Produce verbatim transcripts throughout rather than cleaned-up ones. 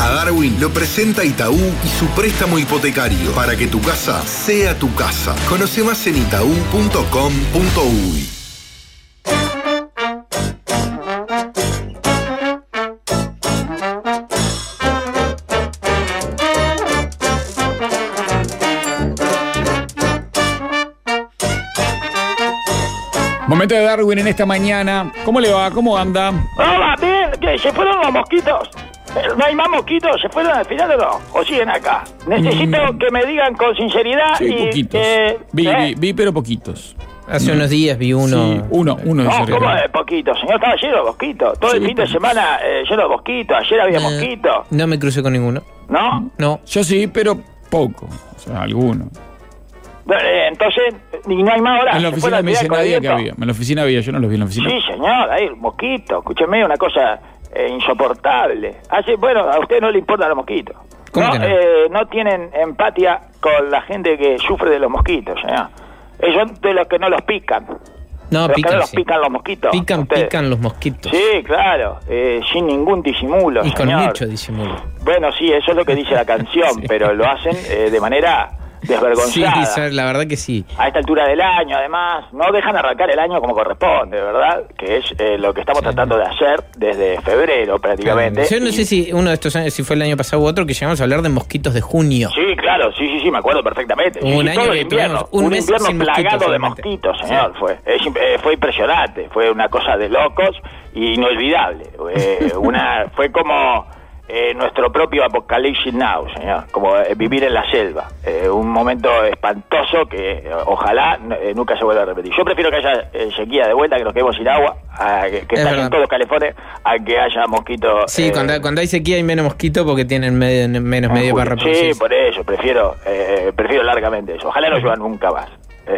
A Darwin lo presenta Itaú y su préstamo hipotecario para que tu casa sea tu casa. Conoce más en itaú punto com punto uy. Momento de Darwin en esta mañana. ¿Cómo le va? ¿Cómo anda? Hola, bien, que se fueron los mosquitos. ¿No hay más mosquitos? ¿Se fueron al final o no? ¿O siguen acá? Necesito mm. que me digan con sinceridad. Sí, y, poquitos. Eh, vi, ¿eh? vi, vi, pero poquitos. Hace no. unos días vi uno. Sí, uno, uno de No, esos. ¿cómo de poquitos? Señor, estaba lleno de mosquitos. Todo Sí, el fin de poquitos. semana eh, lleno de mosquitos. Ayer había Eh, mosquitos. No me crucé con ninguno. ¿No? No. Yo sí, pero poco. O sea, alguno. Eh, entonces, ¿y no hay más ahora? En la ¿Se oficina fueron me al dice final nadie con que el había. En la oficina había, yo no los vi en la oficina. Sí, señor, ahí, mosquito. Escúcheme, una cosa eh, insoportable. Así, bueno, a usted no le importan los mosquitos. ¿Cómo no, que no? Eh, no tienen empatía con la gente que sufre de los mosquitos, señor. Ellos de los que no los pican. No, los que pican, no los sí. pican los mosquitos. Pican, ustedes. pican los mosquitos. Sí, claro, eh, sin ningún disimulo, Y con señor. mucho disimulo. Bueno, sí, eso es lo que dice la canción, Sí. pero lo hacen eh, de manera Sí, desvergonzada. sabe, la verdad que sí. A esta altura del año, además, no dejan arrancar el año como corresponde, ¿verdad? Que es eh, lo que estamos Sí. tratando de hacer desde febrero prácticamente. Yo no Y- sé si uno de estos años, si fue el año pasado u otro, que llegamos a hablar de mosquitos de junio. Sí, claro, sí, sí, sí, me acuerdo perfectamente. Hubo Sí, un sí, año todo el que invierno, tuvimos un un mes invierno sin mosquitos plagado de solamente. mosquitos, señor, fue. Es imp- eh, fue impresionante, fue una cosa de locos y inolvidable. Eh, una Fue como eh, nuestro propio Apocalipsis Now, señor, como eh, vivir en la selva. Eh, un momento espantoso que eh, ojalá eh, nunca se vuelva a repetir. Yo prefiero que haya eh, sequía de vuelta, que nos quedemos sin agua, a que, que Es estallen verdad. todos los calefones, a que haya mosquitos. Sí, eh, cuando, cuando hay sequía hay menos mosquitos porque tienen medio- menos en medio para julio. reproducirse. Sí, por eso, prefiero eh, prefiero largamente eso. Ojalá no llueva nunca más.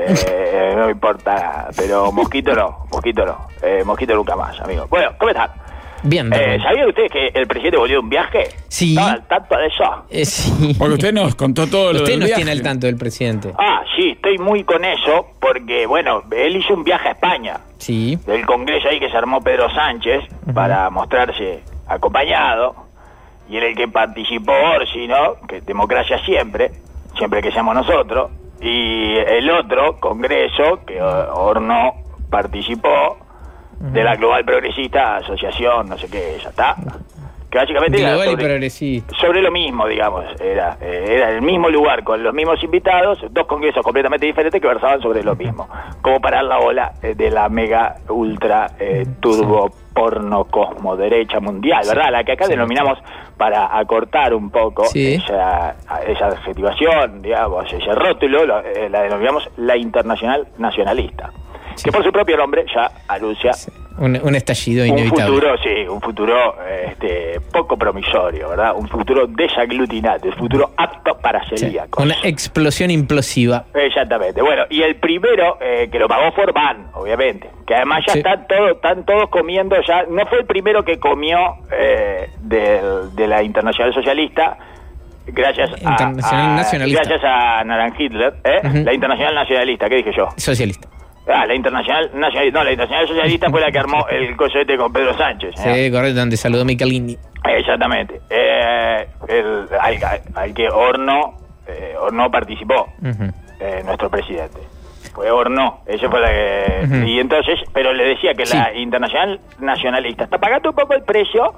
Eh, no me importa nada, pero mosquito no, mosquito no. Eh, mosquito nunca más, amigo. Bueno, ¿cómo están? Bien, Eh, Darwin. ¿Sabían ustedes que el presidente volvió de un viaje? Sí. ¿Estaban al tanto de eso? Eh, sí. Porque usted nos contó todo lo Usted del nos viaje. tiene al tanto del presidente. Ah, sí, estoy muy con eso, porque, bueno, él hizo un viaje a España, Sí. del congreso ahí que se armó Pedro Sánchez, para mostrarse acompañado, y en el que participó Orsi, ¿no? Que democracia siempre, siempre que seamos nosotros, y el otro congreso, que Horno participó, de la Global Progresista Asociación, no sé qué, ya está, que básicamente era Global y sobre, progresista. sobre lo mismo, digamos, era, eh, era el mismo lugar con los mismos invitados, dos congresos completamente diferentes que versaban sobre lo mismo, como parar la ola eh, de la mega ultra eh, turbo porno cosmo derecha mundial, ¿verdad? La que acá Sí. denominamos, para acortar un poco Sí. esa, esa adjetivación, digamos, ese rótulo, lo- eh, la denominamos la internacional nacionalista, Sí. que por su propio nombre ya anuncia Un, un estallido un inevitable. futuro, sí, un futuro este, poco promisorio, ¿verdad? Un futuro desaglutinante, un futuro apto para Sí. celíacos. Una explosión implosiva. Exactamente. Bueno, y el primero eh, que lo pagó fue Orbán, obviamente, que además ya Sí. están todos, están todos comiendo ya. No fue el primero que comió eh, del- de la Internacional Socialista. Gracias a, Internacional a- Nacionalista. gracias a Naran Hitler, ¿eh? Ujú. La Internacional Nacionalista, ¿qué dije yo? Socialista. Ah, la Internacional Nacionalista, no, la Internacional Socialista fue la que armó el coso este con Pedro Sánchez. ¿eh? Sí, correcto, donde saludó Michelini. Exactamente. Eh, el, al, al que Horno, eh, Horno participó, Ujú. eh, nuestro presidente. Fue Horno, ese fue la que... Ujú. Y entonces, pero le decía que Sí. la Internacional Nacionalista está pagando un poco el precio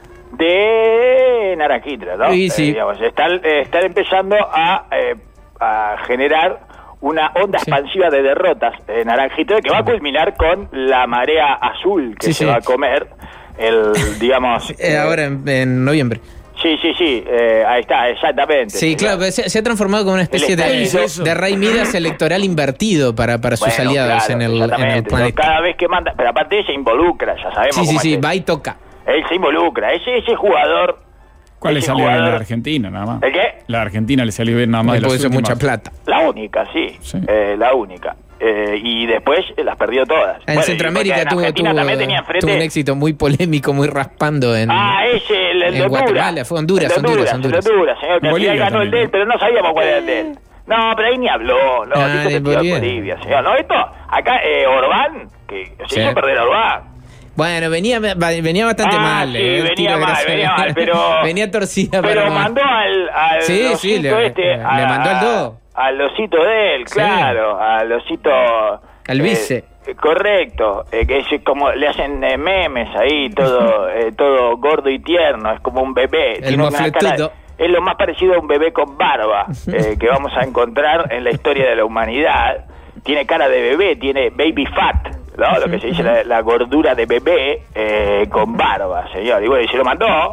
de Naranjitra, ¿no? Sí, sí. Eh, digamos, están, eh, están empezando a, eh, a generar una onda Sí. expansiva de derrotas en Naranjitra que va a culminar con la marea azul que Sí, se sí. va a comer el, digamos... Eh, ahora en, en noviembre. Sí, sí, sí, eh, ahí está, exactamente. Sí, claro, pero se, se ha transformado como una especie El de, estallido. de Ray Midas electoral invertido para, para sus Bueno, aliados claro, en, el, en el exactamente. planeta. Cada vez que manda, pero aparte se involucra, ya sabemos Sí, sí, cómo sí, es. va y toca. Él se involucra, ese, ese jugador... ¿Cuál le ese salió bien? jugador- La Argentina, nada más. ¿El qué? La Argentina le salió bien nada más. de Porque las eso es mucha últimas. plata. La única, sí, Sí. Eh, la única. Eh, y después eh, las perdió todas. En Bueno, y Centroamérica porque en tuvo, Argentina tuvo, también tenía enfrente... tuvo un éxito muy polémico, muy raspando en, Ah, ese, el, el en de Honduras. Guatemala, fue Honduras, El de Honduras, el de Honduras. Honduras, señor, que al Bolivia final ganó el también, de él, ¿no? pero no sabíamos cuál era el de él. No, pero ahí ni habló, no, Ah, dijo de que estudió en Bolivia. Bolivia, señor. No, esto, acá eh, Orbán, que se Sí. hizo perder a Orbán. Bueno, venía, venía bastante ah, mal. Sí, eh, venía mal, venía mal, pero... venía torcida. Pero para mandó al, al sí, osito sí, le, este... le a, mandó al do. Al osito de él, claro, sí. Al osito... Al vice. Eh, correcto, eh, que es como le hacen eh, memes ahí, todo eh, todo gordo y tierno, es como un bebé. El Tiene una cara, es lo más parecido a un bebé con barba eh, que vamos a encontrar en la historia de la humanidad. Tiene cara de bebé, tiene baby fat, ¿no? Lo que se dice la, la gordura de bebé eh, con barba, señor. Y bueno, y se lo mandó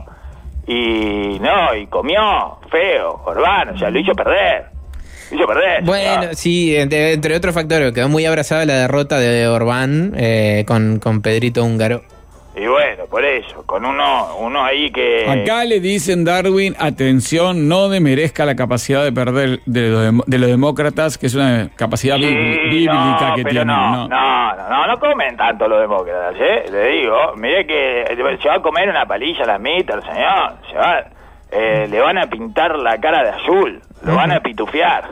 y no, y comió feo, Orbán, o sea, lo hizo perder. Hizo perder. Bueno, señor. Sí, entre, entre otros factores, quedó muy abrazada la derrota de Orbán eh, con, con Pedrito Húngaro. Y bueno, por eso, con uno uno ahí que... Acá le dicen, Darwin, atención, no demerezca la capacidad de perder de los, de los demócratas, que es una capacidad sí, bíblica no, que pero tienen. No, no, no, no, no comen tanto los demócratas, ¿eh? Le digo, mire que se va a comer una palilla la mitad, el señor, se va... Eh, le van a pintar la cara de azul, lo van a pitufiar,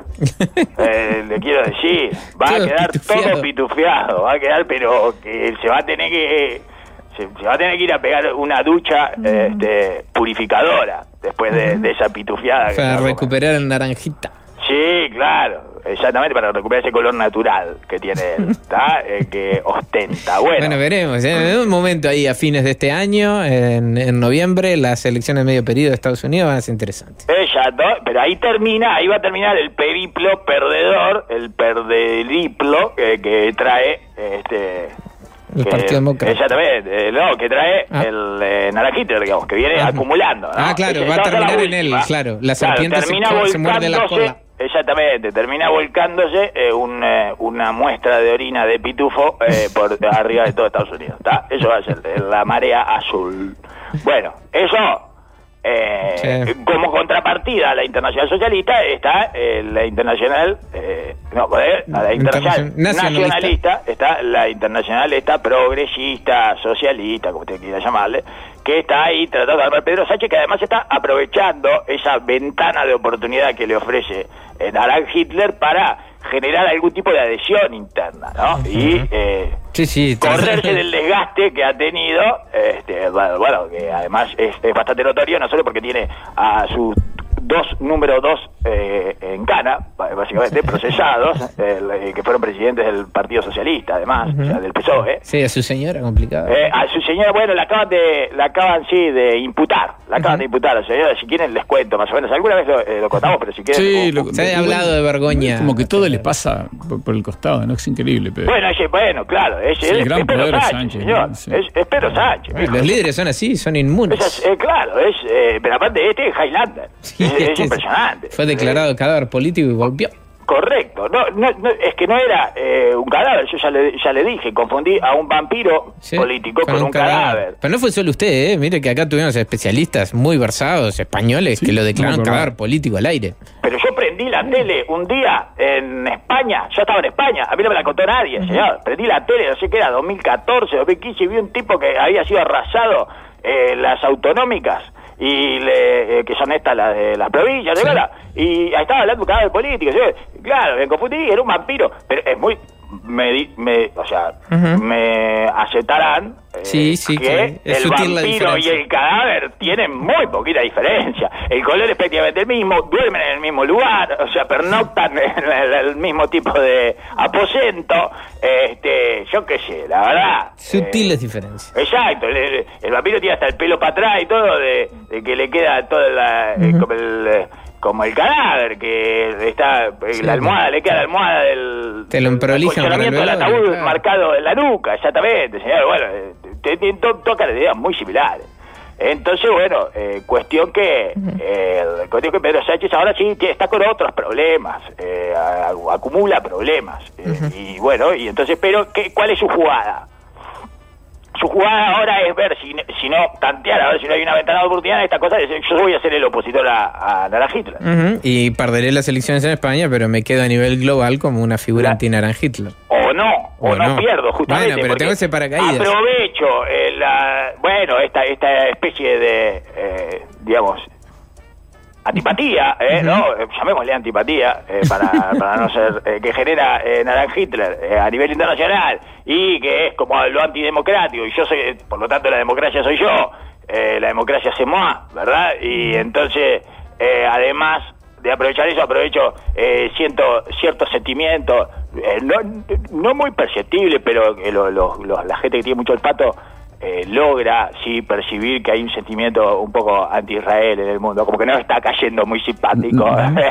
eh, le quiero decir, va todo a quedar pitufiado. todo pitufiado, va a quedar, pero que se va a tener que se, se va a tener que ir a pegar una ducha este, purificadora después de, de esa pitufiada. Para recuperar el naranjita. Sí, claro, exactamente, para recuperar ese color natural que tiene él, ¿está? Eh, que ostenta. Bueno, bueno veremos. ¿eh? En un momento ahí, a fines de este año, en, en noviembre, las elecciones de medio periodo de Estados Unidos van a ser interesantes. Exacto, pero ahí termina, ahí va a terminar el periplo perdedor, el perderiplo eh, que trae este... El que, Partido Demócrata. Exactamente, eh, no, que trae ah. el eh, naranjito, digamos, que viene ah. acumulando. ¿no? Ah, claro, Ese, va a terminar en última. él, claro. La serpiente claro, termina se, se muerde la cola. Exactamente, termina volcándose eh, un, eh, una muestra de orina de pitufo eh, por arriba de todo Estados Unidos. ¿Tá? Eso va a ser la marea azul. Bueno, eso... Eh, sí. Como contrapartida a la Internacional Socialista está eh, la Internacional eh, no, a la Internacional Nacionalista. Nacionalista está la Internacional esta progresista, socialista, como usted quiera llamarle, que está ahí tratando de armar Pedro Sánchez, que además está aprovechando esa ventana de oportunidad que le ofrece eh, Adolf Hitler para generar algún tipo de adhesión interna, ¿no? Uh-huh. Y eh, sí, sí, correrse del desgaste que ha tenido, este, bueno, que además es, es bastante notorio, no solo porque tiene a sus dos número dos eh, en cana, básicamente, procesados, el, que fueron presidentes del Partido Socialista, además, uh-huh. o sea, del P S O E. Sí, a su señora, complicado. Eh, a su señora, bueno, la acaban de, la acaban, sí, de imputar, la acaban uh-huh. de imputar a la señora, si quieren les cuento más o menos, alguna vez lo, eh, lo contamos, pero si quieren... Sí, uh, lo, se ha hablado de Begoña. Como que todo les pasa por, por el costado, ¿no? Es increíble, pero... Bueno, ese, bueno, claro, es, sí, es, el gran es Pedro poder Sánchez, Sánchez, señor, ¿no? Sí. es, es Pedro Sánchez. Bueno, los líderes son así, son inmunes. Es, eh, claro, es, eh, pero aparte este es Highlander, sí, es, este es impresionante. Fue declarado eh, cadáver político y volvió. Correcto, no, no, no, es que no era eh, un cadáver, yo ya le, ya le dije, confundí a un vampiro sí, político con, con un, un cadáver. cadáver. Pero no fue solo usted, ¿eh? Mire que acá tuvimos especialistas muy versados, españoles, sí, que lo declararon no, cadáver político al aire. Pero yo prendí la tele un día en España, yo estaba en España, a mí no me la contó nadie, uh-huh. señor, prendí la tele, no sé qué era, dos mil catorce, dos mil quince, y vi un tipo que había sido arrasado en eh, las autonómicas, y le, eh, que son estas las de las provincias, sí. ¿verdad? Y ahí estaba hablando cada vez político, ¿sí? Claro, me confundí, era un vampiro, pero es muy, me, me o sea, uh-huh. me aceptarán eh, sí, sí, que es el vampiro y el cadáver tienen muy poquita diferencia, el color es prácticamente el mismo, duermen en el mismo lugar, o sea, pernoctan en el, el mismo tipo de aposento, este, yo qué sé, la verdad. Sutiles eh, diferencias. Exacto, el, el vampiro tiene hasta el pelo para atrás y todo, de, de que le queda toda la, uh-huh. eh, como el... como el cadáver, que está, sí, la almohada, le queda la almohada del... Te lo emprolijan para el del ataúd claro. marcado en la nuca, exactamente, señor, bueno, tienen to, tocan ideas muy similares. Entonces, bueno, eh, cuestión que eh, cuestión que Pedro Sánchez ahora sí está con otros problemas, eh, acumula problemas, eh, uh-huh. y bueno, y entonces, pero, ¿qué, ¿cuál es su jugada? Su jugada ahora es ver si, si no, tantear, a ver si no hay una ventana de oportunidad en esta cosa. Yo voy a ser el opositor a, a Naranj Hitler. Uh-huh. Y perderé las elecciones en España, pero me quedo a nivel global como una figura la, anti-Naranj Hitler. O no, o, o no, no pierdo, justamente. Bueno, pero tengo ese paracaídas. Aprovecho, eh, la, bueno, esta, esta especie de, eh, digamos, antipatía, eh, uh-huh. ¿no? Llamémosle antipatía, eh, para, para no ser, eh, que genera eh, Naran Hitler eh, a nivel internacional, y que es como lo antidemocrático, y yo soy, por lo tanto la democracia soy yo, eh, la democracia c'est moi, ¿verdad? Y entonces, eh, además de aprovechar eso, aprovecho eh, siento ciertos sentimientos, eh, no, no muy perceptibles, pero que lo, lo, lo, la gente que tiene mucho olfato eh, logra, sí, percibir que hay un sentimiento un poco anti-Israel en el mundo, como que no está cayendo muy simpático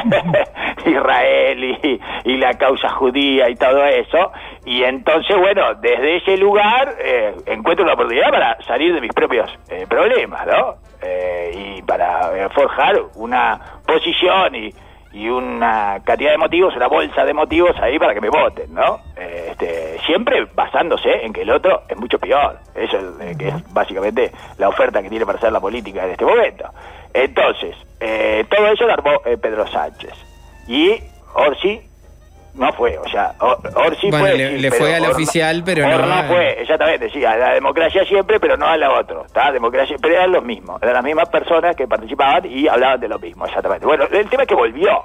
Israel y, y la causa judía y todo eso, y entonces, bueno, desde ese lugar eh, encuentro una oportunidad para salir de mis propios eh, problemas, ¿no? Eh, y para eh, forjar una posición y, y una cantidad de motivos, una bolsa de motivos ahí para que me voten, ¿no? Eh, este, siempre basándose en que el otro es mucho peor. Eso es, eh, que es básicamente la oferta que tiene para hacer la política en este momento. Entonces, eh, todo eso lo armó eh, Pedro Sánchez. Y Orsi no fue, o sea, Or, Orsi bueno, fue... le, sí, le pero fue al Or, oficial, pero Or no... no fue, exactamente, sí, a la democracia siempre, pero no a la otra, ¿está? Democracia, pero eran los mismos, eran las mismas personas que participaban y hablaban de lo mismo, exactamente. Bueno, el tema es que volvió.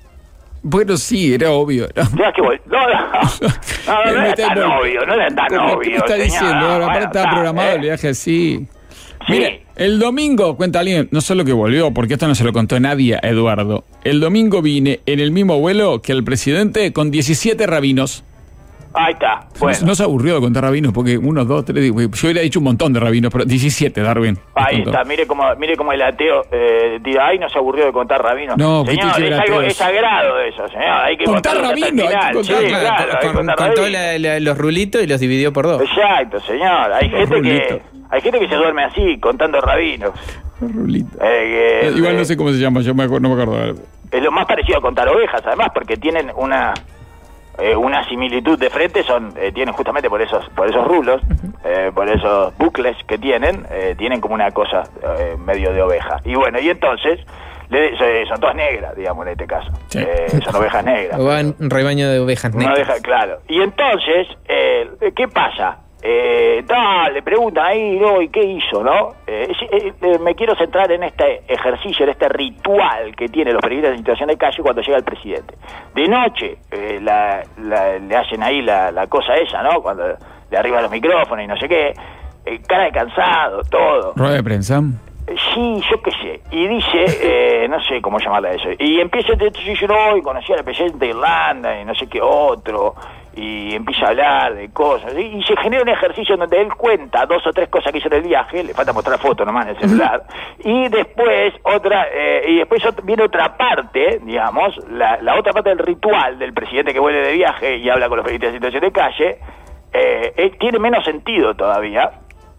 Bueno, sí, era obvio, ¿no? Ya que vol- no, no, no, no, no era tan obvio, no era tan obvio. ¿Qué me está señor? diciendo? No, Ahora, bueno, aparte estaba está, programado eh. el viaje así. Sí. Mire, el domingo, cuenta alguien, no solo que volvió, porque esto no se lo contó nadie a Eduardo. El domingo vine en el mismo vuelo que el presidente con diecisiete rabinos. Ahí está, bueno. No, no se aburrió de contar rabinos, porque uno, dos, tres, yo hubiera dicho un montón de rabinos, pero diecisiete, Darwin. Ahí está, mire cómo, mire cómo el ateo eh, tira, ay, no se aburrió de contar rabinos. No, señor, que es era algo, ateo. es sagrado eso, señor, hay que Contar contarlo hasta el rabinos, hay final. que contar, Sí, claro, claro, hay que Con, contar contó rabinos. la, la, los rulitos y los dividió por dos. Exacto, señor, hay gente rulitos. que hay gente que se duerme así, contando rabinos. Rulito. Eh, que, Eh, Igual eh, no sé cómo se llama, yo me acuerdo, no me acuerdo. Es lo más parecido a contar ovejas, además, porque tienen una eh, una similitud de frente, son eh, tienen justamente por esos por esos rulos, eh, por esos bucles que tienen, eh, tienen como una cosa eh, medio de oveja. Y bueno, y entonces le, son todas negras, digamos, en este caso. Sí. Eh, son ovejas negras. O va un rebaño de ovejas Una negras. oveja, claro. Y entonces, eh, ¿qué pasa? Eh, da, le preguntan ahí, ¿no? ¿Y qué hizo, no? Eh, eh, eh, me quiero centrar en este ejercicio, en este ritual que tienen los periodistas en situación de calle cuando llega el presidente. De noche eh, la, la, le hacen ahí la, la cosa esa, ¿no? Cuando le arriba los micrófonos y no sé qué. Eh, cara de cansado, todo. ¿Rueda de prensa? Eh, Sí, yo qué sé. Y dice, eh, no sé cómo llamarla eso. Y empieza a decir, yo y conocí al presidente de Irlanda y no sé qué otro. Y empieza a hablar de cosas. Y, y se genera un ejercicio en donde él cuenta dos o tres cosas que hizo en el viaje. Le falta mostrar fotos nomás en el celular. Y después otra, eh, y después ot- viene otra parte, digamos, la, la otra parte del ritual del presidente que vuelve de viaje y habla con los periodistas de situación de calle. Eh, eh, tiene menos sentido todavía.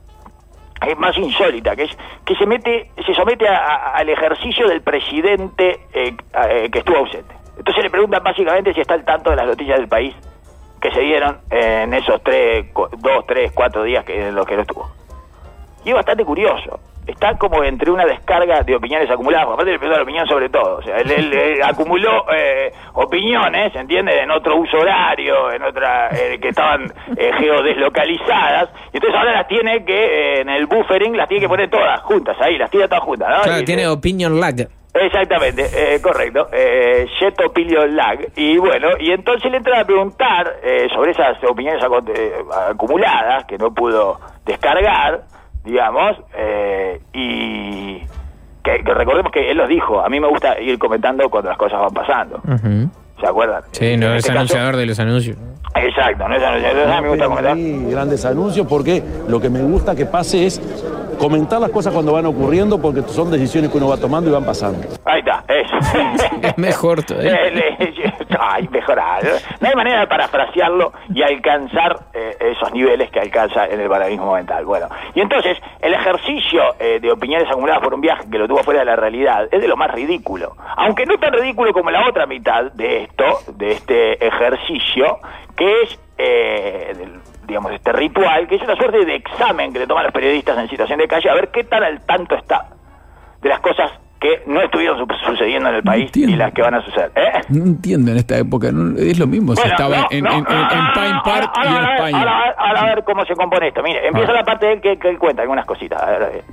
Es más insólita, que es que se mete se somete a, a, al ejercicio del presidente eh, eh, que estuvo ausente. Entonces le preguntan básicamente si está al tanto de las noticias del país que se dieron en esos tres, cu- dos, tres, cuatro días que, en los que no estuvo. Y es bastante curioso. Está como entre una descarga de opiniones acumuladas, porque aparte le preguntó la opinión sobre todo. O sea, él, él, él acumuló eh, opiniones, ¿entiendes? En otro uso horario, en otra, eh, que estaban eh, geodeslocalizadas. Y entonces ahora las tiene que, eh, en el buffering, las tiene que poner todas juntas, ahí, las tira todas juntas, ¿no? Claro, Y, tiene eh, opinion lag. Exactamente, eh, correcto, eh, Jet Opinion Lag. Y bueno, y entonces le entran a preguntar eh, sobre esas opiniones acu- eh, acumuladas que no pudo descargar, digamos, eh, y que, que recordemos que él los dijo, a mí me gusta ir comentando cuando las cosas van pasando. Ujú. ¿Se acuerdan? Sí, no En es este caso- anunciador de los anuncios. Exacto, no es anunciador, a mí me gusta comentar. Hay grandes anuncios porque lo que me gusta que pase es comentar las cosas cuando van ocurriendo porque son decisiones que uno va tomando y van pasando. Ahí está, eso. Es mejor todavía. Eh, le- Ay, mejorar. No hay manera de parafrasearlo y alcanzar eh, esos niveles que alcanza en el paradigma mental. Bueno, y entonces el ejercicio eh, de opiniones acumuladas por un viaje que lo tuvo fuera de la realidad es de lo más ridículo. Aunque no tan ridículo como la otra mitad de esto, de este ejercicio, que es, eh, del, digamos, este ritual, que es una suerte de examen que le toman los periodistas en situación de calle a ver qué tan al tanto está de las cosas que no estuvieron su- sucediendo en el país entiendo. y las que van a suceder. ¿Eh? No entiendo en esta época, no, es lo mismo si Bueno, estaba no, en, no, en, en, en Pine Park ahora, y en ahora, España. Ahora, ahora, ahora a ver cómo se compone esto. Mire, empieza Ah. la parte de él que, que él cuenta algunas cositas. A ver, a ver.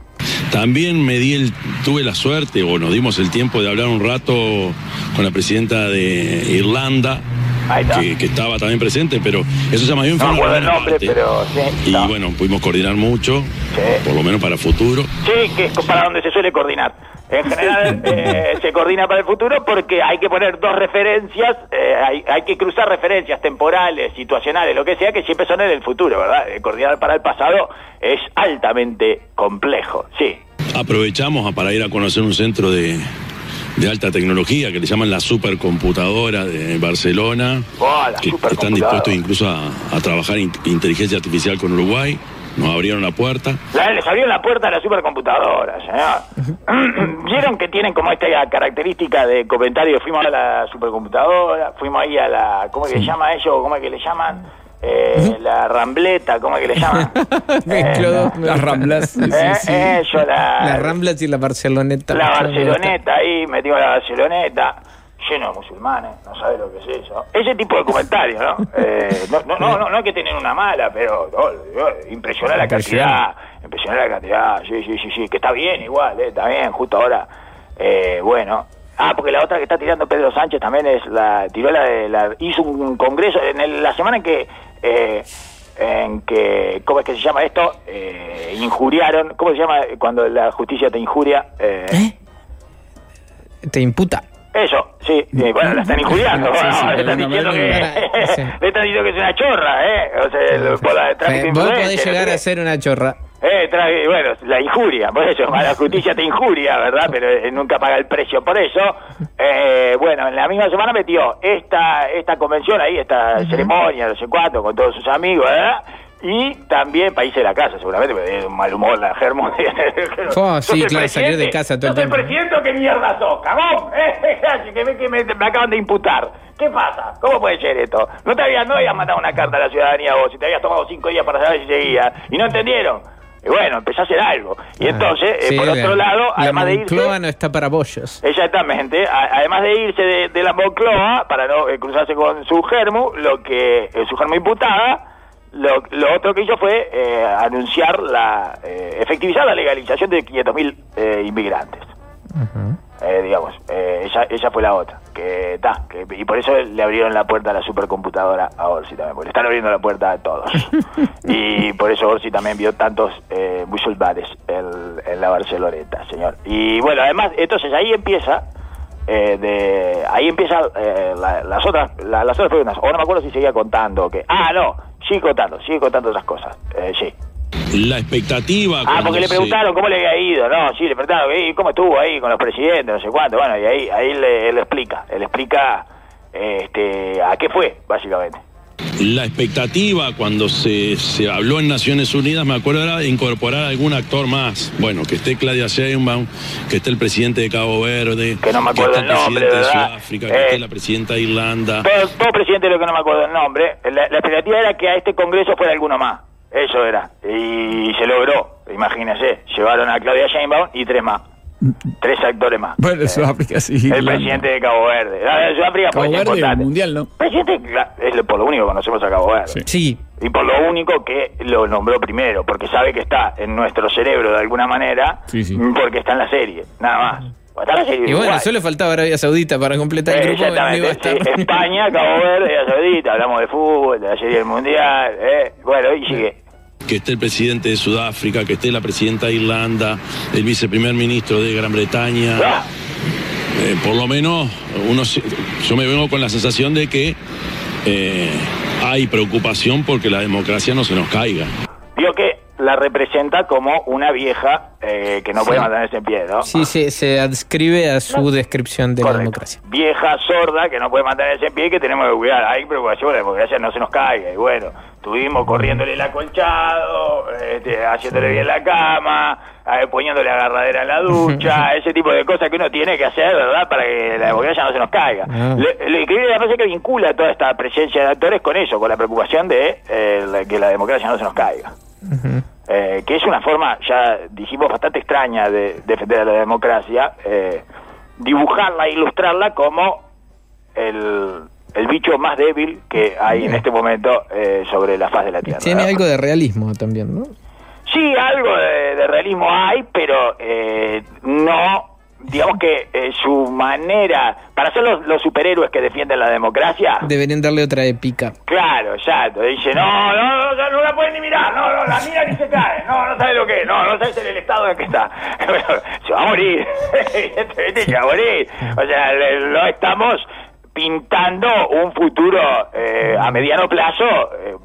También me di el, tuve la suerte, o nos dimos el tiempo de hablar un rato con la presidenta de Irlanda, que, que estaba también presente, pero eso ya más bien fue no una el nombre, parte. Pero, sí, y no. bueno, pudimos coordinar mucho, sí. por lo menos para futuro. Sí, que es para donde se suele coordinar. En general eh, se coordina para el futuro porque hay que poner dos referencias, eh, hay, hay que cruzar referencias temporales, situacionales, lo que sea, que siempre son en el futuro, ¿verdad? Eh, coordinar para el pasado es altamente complejo, sí. Aprovechamos para ir a conocer un centro de, de alta tecnología que le llaman la supercomputadora de Barcelona, oh, la que están dispuestos incluso a, a trabajar in, inteligencia artificial con Uruguay. Nos abrieron la puerta. La, les abrieron la puerta a la supercomputadora, señor. Vieron que tienen como esta característica de comentario. Fuimos a la supercomputadora, fuimos ahí a la... ¿Cómo es que sí. se llama eso? ¿Cómo es que le llaman? Eh, la Rambleta, ¿cómo es que le llaman? eh, la, las Ramblas. Sí, eh, sí, sí. Eso, la... Las Ramblas y la Barceloneta. La Barceloneta, ahí metimos la Barceloneta. Lleno de musulmanes, no sabe lo que es eso. Ese tipo de comentarios, ¿no? Eh, no, no, no, no, no hay que tener una mala, pero no, impresionar la cantidad, impresionar la cantidad, sí, sí, sí, sí, que está bien igual, eh, está bien, justo ahora, eh, bueno. Ah, porque la otra que está tirando Pedro Sánchez también es la, tiró la de, la, hizo un congreso, en el, la semana en que, eh, en que, ¿cómo es que se llama esto? Eh, injuriaron, ¿cómo se llama cuando la justicia te injuria? Eh, ¿Eh? Te imputa. Eso, sí, sí, bueno, la están injuriando, sí, sí, le están diciendo que sí. le están diciendo que es una chorra, ¿eh? O sea, por la eh, vos podés llegar a ser una chorra. Eh, trae, bueno, la injuria, por eso, a la justicia te injuria, ¿verdad? Pero eh, nunca paga el precio por eso. Eh, bueno, en la misma semana metió esta esta convención ahí, esta uh-huh. ceremonia, no sé cuánto, con todos sus amigos, ¿verdad? Y también país de la casa, seguramente, porque tiene un mal humor la Germo. Oh, sí, claro, salir de casa todo el tiempo. ¿Sos el presidente o qué mierda sos, cagón? Eh, que me, que me, me acaban de imputar. ¿Qué pasa? ¿Cómo puede ser esto? No te habías, no habías mandado una carta a la ciudadanía vos, y te habías tomado cinco días para saber si seguía, y no entendieron. Y bueno, empezó a hacer algo. Y entonces, ah, sí, eh, por otro la, lado, además la de irse... La Moncloa no está para bollos. Exactamente. A, además de irse de, de la Moncloa, para no eh, cruzarse con su germu, lo que eh, su germu imputada, lo, lo otro que hizo fue eh, anunciar la... Eh, efectivizar la legalización de quinientos mil eh, inmigrantes. Uh-huh. Eh, digamos, eh, ella, ella fue la otra, que ta, que, y por eso le abrieron la puerta a la supercomputadora a Orsi también, porque le están abriendo la puerta a todos. Y por eso Orsi también vio tantos eh, musulmanes en, en la Barceloneta, señor. Y bueno, además, entonces ahí empieza, eh, de ahí empieza eh, la, las otras la, las otras preguntas, o no me acuerdo si seguía contando, que ah, no, sigue contando, sigue contando otras cosas, eh, sí. La expectativa... Ah, porque le preguntaron se... cómo le había ido, no, sí, le preguntaron cómo estuvo ahí con los presidentes, no sé cuánto, bueno, y ahí ahí le, él explica, él explica este, a qué fue, básicamente. La expectativa cuando se, se habló en Naciones Unidas, me acuerdo, era incorporar algún actor más, bueno, que esté Claudia Sheinbaum, que esté el presidente de Cabo Verde, que no me acuerdo que esté el, el nombre, presidente ¿verdad? de Sudáfrica, eh, que esté la presidenta de Irlanda. Todo, todo presidente de lo que no me acuerdo el nombre, la, la expectativa era que a este congreso fuera alguno más. Eso era, y se logró, imagínense, llevaron a Claudia Sheinbaum y tres más, tres actores más. Bueno, eh, Sudáfrica sí. El Irlanda. Presidente de Cabo Verde. La de Sudáfrica Cabo puede ser Verde, importante. el mundial, ¿no? Presidente, es por lo único que conocemos a Cabo Verde. Sí. sí. Y por lo único que lo nombró primero, porque sabe que está en nuestro cerebro de alguna manera, sí, sí. porque está en la serie, nada más. Está en la serie y bueno, Uruguay. solo faltaba Arabia Saudita para completar el eh, grupo. Exactamente, sí. España, Cabo Verde, Arabia Saudita, hablamos de fútbol, de la serie del mundial, eh. bueno, y sigue. Que esté el presidente de Sudáfrica, que esté la presidenta de Irlanda, el viceprimer ministro de Gran Bretaña. Ah. Eh, por lo menos, uno, yo me vengo con la sensación de que eh, hay preocupación porque la democracia no se nos caiga. Vio que la representa como una vieja eh, que no sí. puede mantenerse en pie, ¿no? Sí, sí, se adscribe a su no. descripción de Correcto. La democracia. Vieja sorda que no puede mantenerse en pie y que tenemos que cuidar. Hay preocupación, la democracia no se nos caiga. Y bueno, estuvimos corriéndole el acolchado, este, haciéndole bien la cama, eh, poniéndole agarradera en la ducha, ese tipo de cosas que uno tiene que hacer, ¿verdad? Para que la democracia no se nos caiga. Ah. Le, lo increíble me parece que vincula toda esta presencia de actores con eso, con la preocupación de eh, la, que la democracia no se nos caiga. Uh-huh. Eh, que es una forma, ya dijimos, bastante extraña de defender a la democracia, eh, dibujarla, ilustrarla como el, el bicho más débil que hay en este momento eh, sobre la faz de la Tierra. Tiene ¿verdad? Algo de realismo también, ¿no? Sí, algo de, de realismo hay, pero eh, no... Digamos que eh, su manera, para ser los, los superhéroes que defienden la democracia, deberían darle otra épica. Claro, exacto. Dice, no, no, no, no la pueden ni mirar, no, no, la mira y se cae, no, no sabe lo que es, no, no sabe en el estado en el que está. Se va a morir, evidentemente se va a morir. O sea, le, lo estamos pintando un futuro eh, a mediano plazo eh,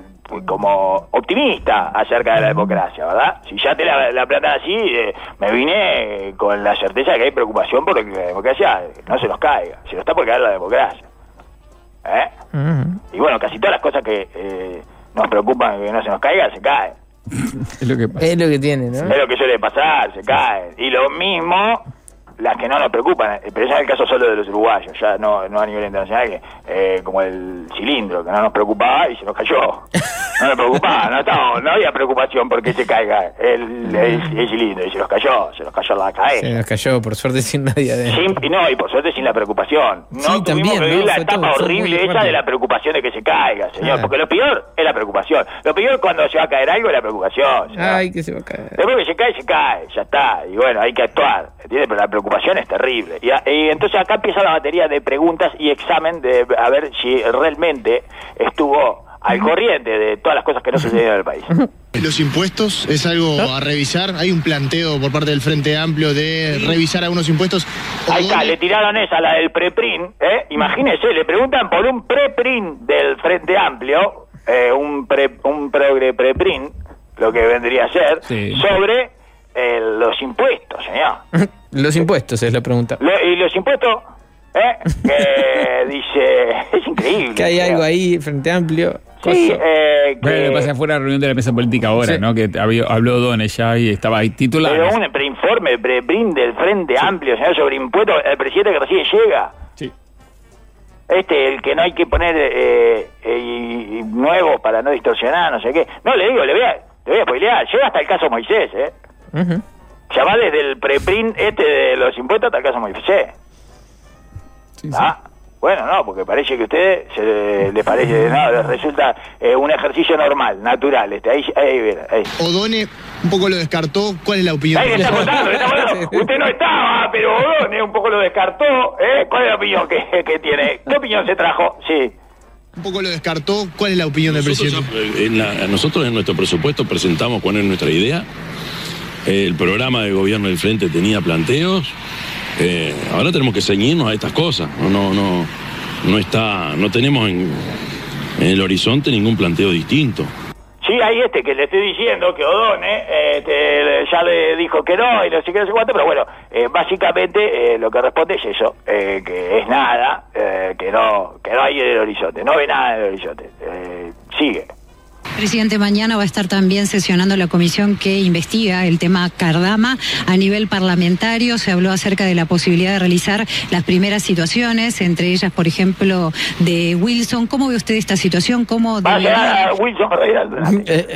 como optimista acerca de la democracia, ¿verdad? Si ya te la, la plantan así, eh, me vine eh, con la certeza de que hay preocupación porque la democracia no se nos caiga, se nos está por caer la democracia. ¿Eh? Uh-huh. Y bueno, casi todas las cosas que eh, nos preocupan que no se nos caiga, se caen. Es lo que pasa. Es lo que tiene, ¿no? Es lo que suele pasar, se caen. Y lo mismo... las que no nos preocupan, pero ese es el caso solo de los uruguayos, ya no, no a nivel internacional, que eh, como el cilindro, que no nos preocupaba y se nos cayó. No nos preocupaba, no, estaba, no había preocupación porque se caiga el, el, el cilindro, y se nos cayó, se nos cayó la cabeza. Se nos cayó, por suerte, sin nadie adentro. Sin, y no, y por suerte sin la preocupación. No sí, tuvimos también, que vivir ¿no? la Fue etapa todo, horrible esa de la preocupación de que se caiga, señor, ah. porque lo peor es la preocupación. Lo peor cuando se va a caer algo es la preocupación, señor. Ay, que se va a caer. Después que se cae, se cae, ya está, y bueno, hay que actuar, ¿entiendes? Pero la preocupación es terrible. Y, y entonces acá empieza la batería de preguntas y examen de a ver si realmente estuvo al corriente de todas las cosas que no sucedieron en el país. Los impuestos es algo a revisar. Hay un planteo por parte del Frente Amplio de revisar algunos impuestos. Ahí está, le tiraron esa, la del preprin, ¿eh? Imagínese, le preguntan por un preprin del Frente Amplio, eh, un pre, un progre preprin, lo que vendría a ser, sí. sobre eh, los impuestos, señor. Los impuestos es la pregunta. Lo, ¿Y los impuestos? ¿Eh? Que dice... Es increíble. Que hay señor. Algo ahí, Frente Amplio. Sí, eh, que... Bueno, lo que pasa fue una reunión de la mesa política ahora, sí. ¿no? Que había, habló O'Donnell ya y estaba ahí titulado. Pero un preinforme, preprin del Frente sí. Amplio, señor, sobre impuestos, el presidente que recién llega. Sí. Este, el que no hay que poner eh, eh, nuevos para no distorsionar, no sé qué. No, le digo, le voy a, le voy a spoilear. Llega hasta el caso Moisés, ¿eh? Uh-huh. Ya va desde el preprin este de los impuestos hasta el caso Moisés. Sí, ¿Ah? Sí. Bueno, no, porque parece que a ustedes se les parece, no, les resulta eh, un ejercicio normal, natural. Este, ahí, ahí, ahí, ahí. O'Donnell un poco lo descartó. ¿Cuál es la opinión? Ahí está contando, está contando. Usted no estaba, pero O'Donnell un poco lo descartó. ¿eh? ¿Cuál es la opinión que, que tiene? ¿Qué opinión se trajo? Sí. Un poco lo descartó. ¿Cuál es la opinión nosotros del presidente? Ya, en la, nosotros en nuestro presupuesto presentamos cuál es nuestra idea. El programa de gobierno del Frente tenía planteos. Eh, ahora tenemos que ceñirnos a estas cosas. No, no, no, no está, no tenemos en, en el horizonte ningún planteo distinto. Sí, hay este que le estoy diciendo que O'Donnell eh, este, ya le dijo que no y no sé qué, no sé cuánto, pero bueno, eh, básicamente eh, lo que responde es eso, eh, que es nada, eh, que no, que no hay en el horizonte, no ve nada en el horizonte. Eh, sigue. Presidente, mañana va a estar también sesionando la comisión que investiga el tema Cardama a nivel parlamentario. Se habló acerca de la posibilidad de realizar las primeras situaciones, entre ellas, por ejemplo, de Wilson. ¿Cómo ve usted esta situación? ¿Cómo va debería... a Wilson Ferreira? Lo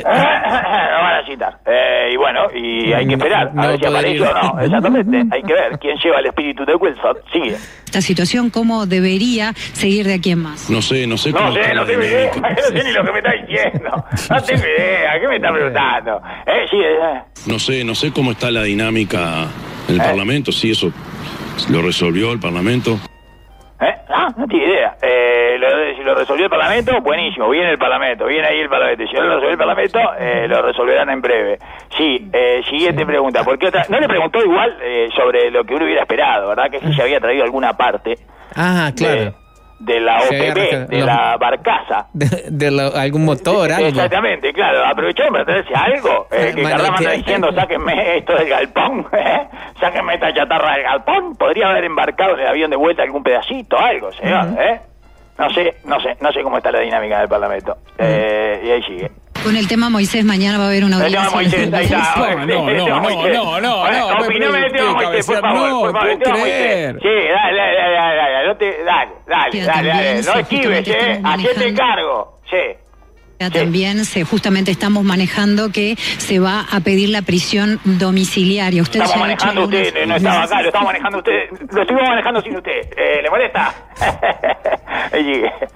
van a citar. Eh, y bueno, y hay que esperar a no ver si aparece o no. Exactamente. Hay que ver quién lleva el espíritu de Wilson. Sigue. Esta situación, ¿cómo debería seguir de aquí en más? No sé, no sé cómo. No sé, no tengo idea. No sé ni lo que me está diciendo. No tengo idea. ¿Qué me está preguntando? Eh, sí, eh. No sé, no sé cómo está la dinámica en el eh. Parlamento. Sí, eso lo resolvió el Parlamento. ¿Eh? Ah, no tiene idea. Eh, lo, si lo resolvió el Parlamento, buenísimo, viene el Parlamento, viene ahí el Parlamento. Si no lo resolvió el Parlamento, eh, lo resolverán en breve. Sí, eh, siguiente pregunta. ¿Por qué otra? No le preguntó igual eh, sobre lo que uno hubiera esperado, ¿verdad? Que si se había traído alguna parte. Ah, claro. De, de la O P P, de la barcaza. De, de lo, algún motor, algo. Exactamente, claro. Aprovecharon para traerse algo. Eh, que Cardama anda diciendo, sáquenme esto del galpón, ¿eh? Sáquenme esta chatarra del galpón. Podría haber embarcado en el avión de vuelta algún pedacito, algo, señor, uh-huh. ¿eh? No sé, no sé, no sé cómo está la dinámica del Parlamento. Eh, y ahí sigue. Con el tema Moisés, mañana va a haber una audiencia. El tema Moisés, ahí está. No, no, no, no, no, no. Opiname del tema Moisés, por favor, por favor, el tema Moisés. Sí, dale, dale, dale, dale, dale, dale, dale, dale, no esquives, eh, hacete cargo, sí. También se, justamente estamos manejando que se va a pedir la prisión domiciliaria. Usted estamos manejando usted, algunas... no estaba acá, lo estamos manejando usted, lo estuvimos manejando sin usted. Eh, ¿Le molesta?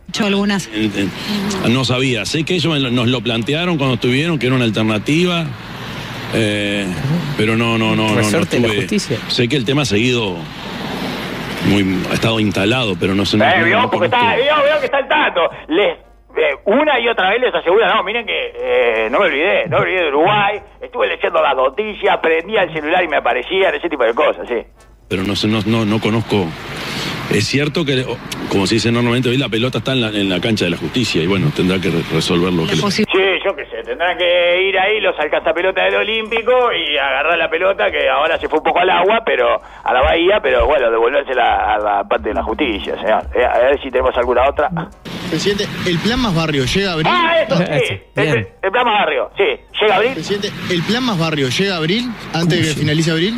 hecho algunas. Eh, eh, no sabía. Sé que ellos nos lo plantearon cuando estuvieron, que era una alternativa. Eh, pero no, no, no. Resorte no, no de la justicia. Sé que el tema ha seguido. Muy, ha estado instalado, pero no sé. No, Eh, no, vio, no porque conozco. está, vio, veo que está al tanto. Les, eh, una y otra vez les asegura, no, miren que eh, no me olvidé, no me olvidé de Uruguay, estuve leyendo las noticias, prendía el celular y me aparecían ese tipo de cosas, sí. Pero no sé, no, no, no conozco. Es cierto que, como se dice normalmente, hoy la pelota está en la, en la cancha de la justicia y bueno, tendrá que re- resolver lo que le... Sí, yo qué sé, tendrán que ir ahí los alcanzapelotas del Olímpico y agarrar la pelota, que ahora se fue un poco al agua, pero a la bahía, pero bueno, devolvérsela a la parte de la justicia, señor. Eh, a ver si tenemos alguna otra. Presidente, ¿el plan Más Barrio llega a abril? Ah, eso, sí, Ese, el, bien. el plan Más Barrio, sí. ¿Llega abril? Presidente, ¿el plan Más Barrio llega a abril? ¿Antes de que finalice abril?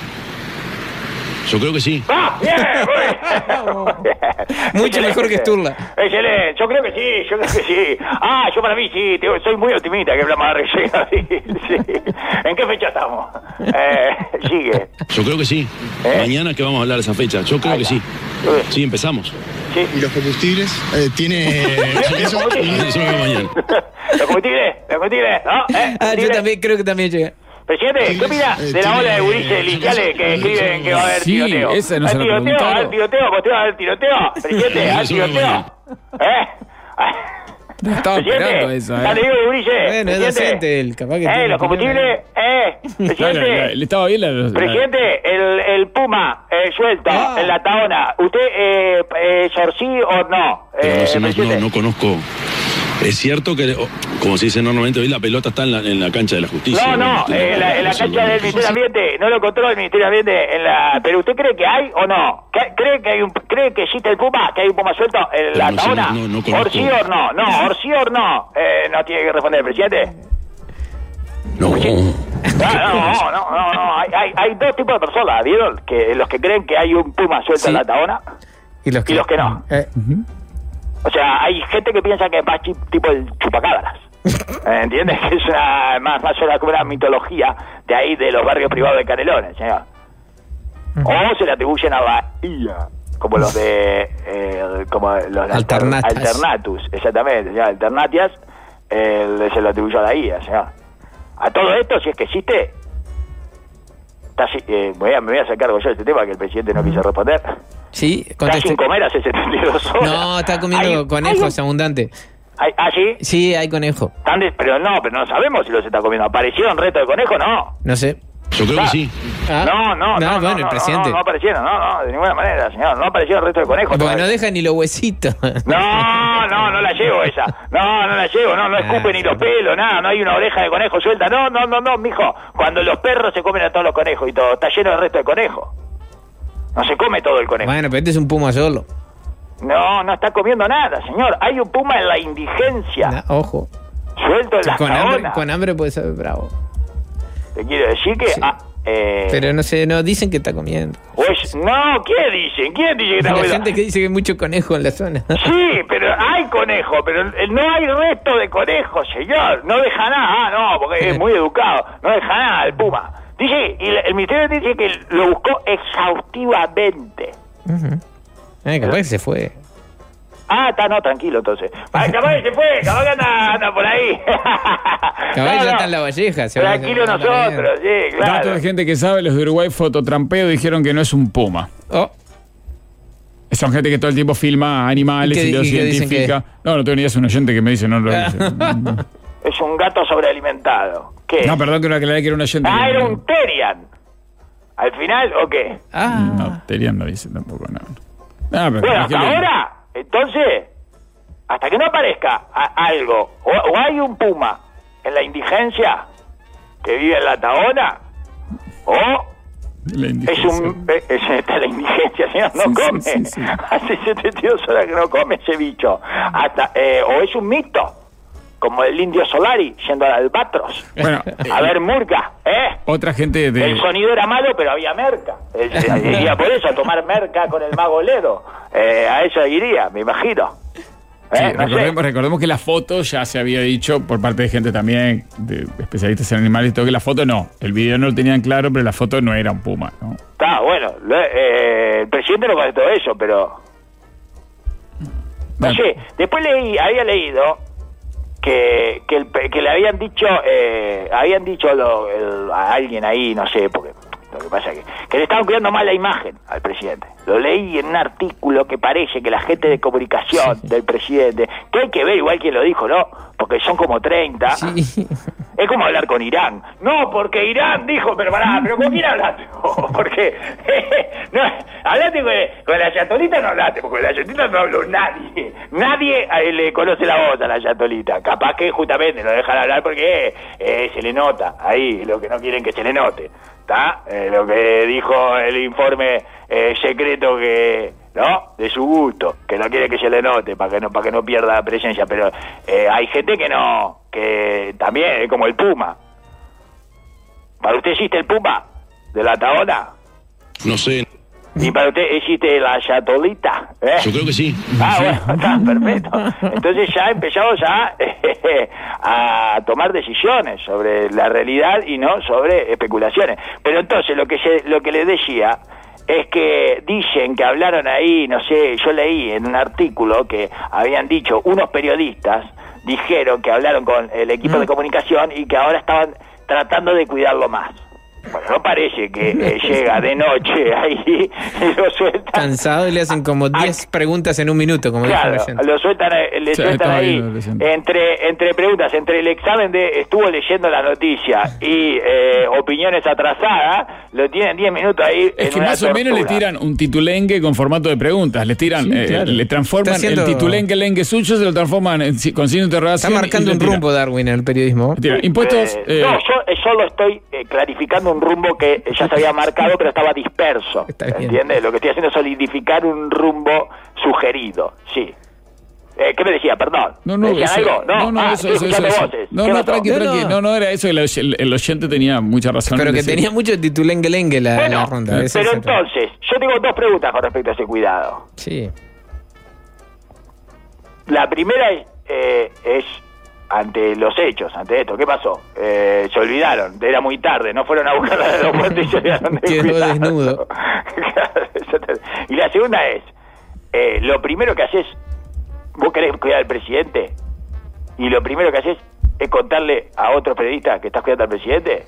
Yo creo que sí. ¡Ah, bien! Muy bien. Mucho mejor que Sturla. Excelente, yo creo que sí, yo creo que sí. Ah, yo para mí sí, te- soy muy optimista que el plan Más Barrio llega a abril, sí. ¿En qué fecha estamos? Eh, sigue. Yo creo que sí. ¿Eh? Mañana que vamos a hablar de esa fecha. Yo creo Ahí que está. sí. Sí, empezamos. Sí. ¿Y los combustibles? Eh, ¿Tiene eso? Eso lo veo mañana. ¿Los combustibles? ¿Los combustibles? ¿No? ¿Eh? Ah, yo ¿Combustibles? también creo que también llega. Presidente, ¿qué opina Eh, de la ola de tiene- gurises liciales que escriben que va a haber Sí, tiroteo? esa no ¿Hay se la tiroteo? preguntaron. ¿Hay tiroteo? ¿Posterior va a haber tiroteo? Presidente, ¿hay Eso me tiroteo? ¿Eh? Estaba esperando esa, ¿eh? Dale, digo, gurises. Bueno, es Presidente. docente él, capaz que Eh, tiene los combustibles, eh. No, no, no, Presidente. le estaba bien la... la- Presidente, el, el Puma eh, suelto Ah. en la taona, ¿usted eh, eh, sorcí o no? Pero no Eh, sé, no, presidente. no, no conozco. Es cierto que, como se dice normalmente, hoy la pelota está en la, en la cancha de la justicia. No, no, Bueno, tendrá eh, que la, en la resolver cancha lo del que Ministerio de Ambiente, no lo controla el Ministerio de Ambiente, en la, pero ¿usted cree que hay o no? ¿Cree- ¿Cree que hay un, cree que existe el Puma, que hay un Puma suelto en Pero la no sé, taona? no- no conozco. ¿Or sí o no? No, ¿or sí o no? Eh, no tiene que responder el presidente. No, No, no, no, no, no, hay, hay, hay dos tipos de personas, ¿vieron? Que los que creen que hay un Puma suelto Sí. en la taona Y los que, y los que no. Eh, O sea, hay gente que piensa que es más chi- tipo el chupacabras. Eh, ¿Entiendes? Que es una, más, más una, como una mitología de ahí, de los barrios privados de Canelones, señor. O se le atribuyen a Bahía, como los de... Eh, como los de Alternatas. Alternatus, exactamente, señor. Alternatias, eh, se lo atribuyó a Bahía, señor. A todo esto, si es que existe... Está, así- eh, me, voy a, me voy a hacer cargo yo de este tema que el presidente no quiso responder. sí, Está conteste. sin comer hace setenta y dos horas. No, está comiendo Hay- conejos hay un- abundantes. hay- ¿Ah, sí? Sí, hay conejo. Están de- pero no, pero no sabemos si los está comiendo. ¿Aparecieron restos de conejo? No. No sé. yo creo que sí. Ah, No, no, no, no, bueno, no, el presidente. no, no aparecieron, no, no, de ninguna manera, señor. No aparecieron restos de conejo. Porque no todavía. deja ni los huesitos. No, no, no la llevo esa. No, no la llevo, no, no escupe Ah, ni sí. los pelos, nada, no hay una oreja de conejo suelta. No, no, no, no, mijo. Cuando los perros se comen a todos los conejos y todo, está lleno de restos de conejo. No se come todo el conejo. Bueno, pero este es un puma solo. No, no está comiendo nada, señor. Hay un puma en la indigencia, Na- ojo. suelto en las Con hambre, caonas. con hambre puede ser bravo. Te quiero decir que... Sí. ah, eh, Pero no sé, no dicen que está comiendo. pues, no, ¿qué dicen? ¿Quién dice que está La comiendo? gente que dice que hay mucho conejo en la zona. Sí, pero hay conejo, pero no hay resto de conejo, señor. No deja nada, ah, no, porque es muy educado. No deja nada el Puma. Dice, y el ministerio dice que lo buscó exhaustivamente. Ujú. Eh, capaz que se fue. Ah, está, no, tranquilo, entonces. Ah, capaz que se fue, capaz que anda, anda por ahí. Capaz No, que ya no. está en la Valleja. se va- Tranquilo se va nosotros, sí, Dato claro. de gente que sabe, los de Uruguay Fototrampeo dijeron que no es un puma. Oh, Son gente que todo el tiempo filma animales ¿Y qué y, di- los y qué dicen identifica. No, no tengo ni idea, es un oyente que me dice, no lo dice. Es un gato sobrealimentado. ¿Qué? No, perdón que no aclaré que era un oyente. Ah, que- era un Terian. ¿Al final o qué? ah. No, Terian no dice tampoco, no. Ah, pero Bueno, es que hasta le- ahora, entonces, hasta que no aparezca a- algo, o, o hay un puma en la indigencia que vive en la Taona, o la es indigencia. un... eh, Es, está la indigencia, señor, no Sí, sí, come. sí, sí. Hace setenta y dos horas que no come ese bicho. Hasta, eh, o es un mito, como el indio Solari yendo al albatros. Bueno, A ver, Murga, ¿eh? otra gente de... El sonido era malo, pero había merca. Él, eh, iría por eso, a tomar merca con el mago Ledo. Eh, a eso iría, me imagino. Eh, Sí, no sé. recordemos, recordemos que la foto ya se había dicho por parte de gente también, de especialistas en animales y todo, que la foto no. El video no lo tenían claro, pero la foto no era un puma, ¿no? Está bueno. lo- eh, el presidente no contestó eso, pero... No sé, después leí, había leído que que, el, que le habían dicho, eh, habían dicho lo, el, a alguien ahí, no sé, porque lo que pasa es que, que le estaban cuidando mal la imagen al presidente. Lo leí en un artículo que parece que la gente de comunicación sí. del presidente, que hay que ver igual quién lo dijo, ¿no? Porque son como treinta. Sí. Es como hablar con Irán. No, porque Irán dijo, pero pará, pero ¿con quién hablaste? Porque, no, hablaste con, con la Ayatolita, no hablaste, porque con la Ayatolita no habló nadie. Nadie eh, le conoce la voz a la Ayatolita. Capaz que justamente lo dejan hablar porque eh, se le nota ahí lo que no quieren que se le note. ¿Está? Eh, lo que dijo el informe eh, secreto que, ¿no? De su gusto, que no quiere que se le note para que no para que no pierda la presencia, pero eh, hay gente que no, que también es como el Puma. ¿Para usted existe el Puma de la Taona? No sé. ¿Y para usted existe la Ayatolita? ¿Eh? Yo creo que sí. Ah, sí. Bueno, está perfecto. Entonces ya empezamos ya eh, a tomar decisiones sobre la realidad y no sobre especulaciones. Pero entonces lo que se, lo que les decía es que dicen que hablaron ahí, no sé, yo leí en un artículo que habían dicho unos periodistas, dijeron que hablaron con el equipo de comunicación y que ahora estaban tratando de cuidarlo más. Bueno, no parece que eh, llega de noche ahí y lo sueltan. Cansado y le hacen como diez preguntas en un minuto, como claro, dijo lo sueltan, le sí, sueltan ahí entre entre preguntas, entre el examen de estuvo leyendo la noticia y eh, opiniones atrasadas, lo tienen diez minutos ahí. Es que más tortura. O menos le tiran un titulengue con formato de preguntas, le tiran, sí, claro. eh, le transforman haciendo... el titulengue lengue suyo, se lo transforman en, con signo de interrogación. Está marcando un rumbo Darwin en el periodismo. Impuestos. Eh, eh... No, yo solo estoy eh, clarificando un rumbo que ya se había marcado pero estaba disperso, ¿entiendes? Lo que estoy haciendo es solidificar un rumbo sugerido, sí. Eh, ¿Qué me decía? Perdón. No, no, ¿Me eso, algo? No, no, no, ah, eso, eso, eso, eso. No, no, tranqui, tranqui. No, no, era eso, el, el, el oyente tenía mucha razón. Pero que decir. Tenía mucho titulengue-lengue la, bueno, la ronda. Pero ese entonces, yo tengo dos preguntas con respecto a ese cuidado. Sí. La primera es, eh, es ante los hechos, ante esto, ¿qué pasó? Eh, se olvidaron, era muy tarde, no fueron a buscar al aeropuerto y se olvidaron de Quedó desnudo. Y la segunda es, eh, lo primero que haces, vos querés cuidar al presidente, y lo primero que haces es contarle a otro periodista que estás cuidando al presidente.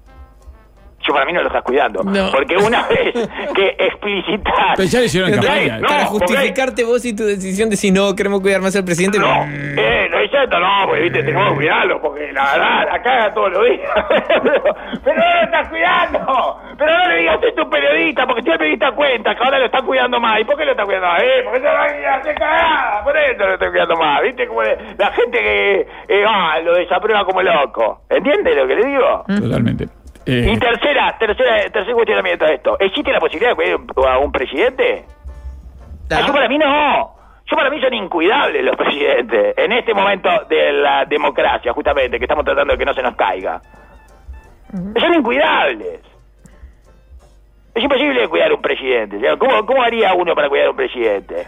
Yo para mí no lo estás cuidando, no. Porque una vez que explicitar... Pero ya le hicieron campaña. No, para justificarte porque... vos y tu decisión de si no queremos cuidar más al presidente... No, mm. eh, no es cierto, no, porque viste, tenemos que cuidarlo, porque la verdad, la caga todos los días. pero, pero no lo estás cuidando, pero no le digas a tu periodista, porque si el periodista cuenta que ahora lo están cuidando más, ¿y por qué lo está cuidando más? Eh, porque se va a hacer cagada, por eso lo estoy cuidando más, viste, como la gente que eh, ah, lo desaprueba como loco, ¿entiendes lo que le digo? Totalmente. Eh. Y tercera, tercera, tercer cuestionamiento de esto. ¿Existe la posibilidad de cuidar a un presidente? ¿Ah? Yo para mí no. Yo para mí son incuidables los presidentes. En este momento de la democracia, justamente, que estamos tratando de que no se nos caiga. Uh-huh. Son incuidables. Es imposible cuidar a un presidente. ¿Cómo, ¿Cómo haría uno para cuidar a un presidente?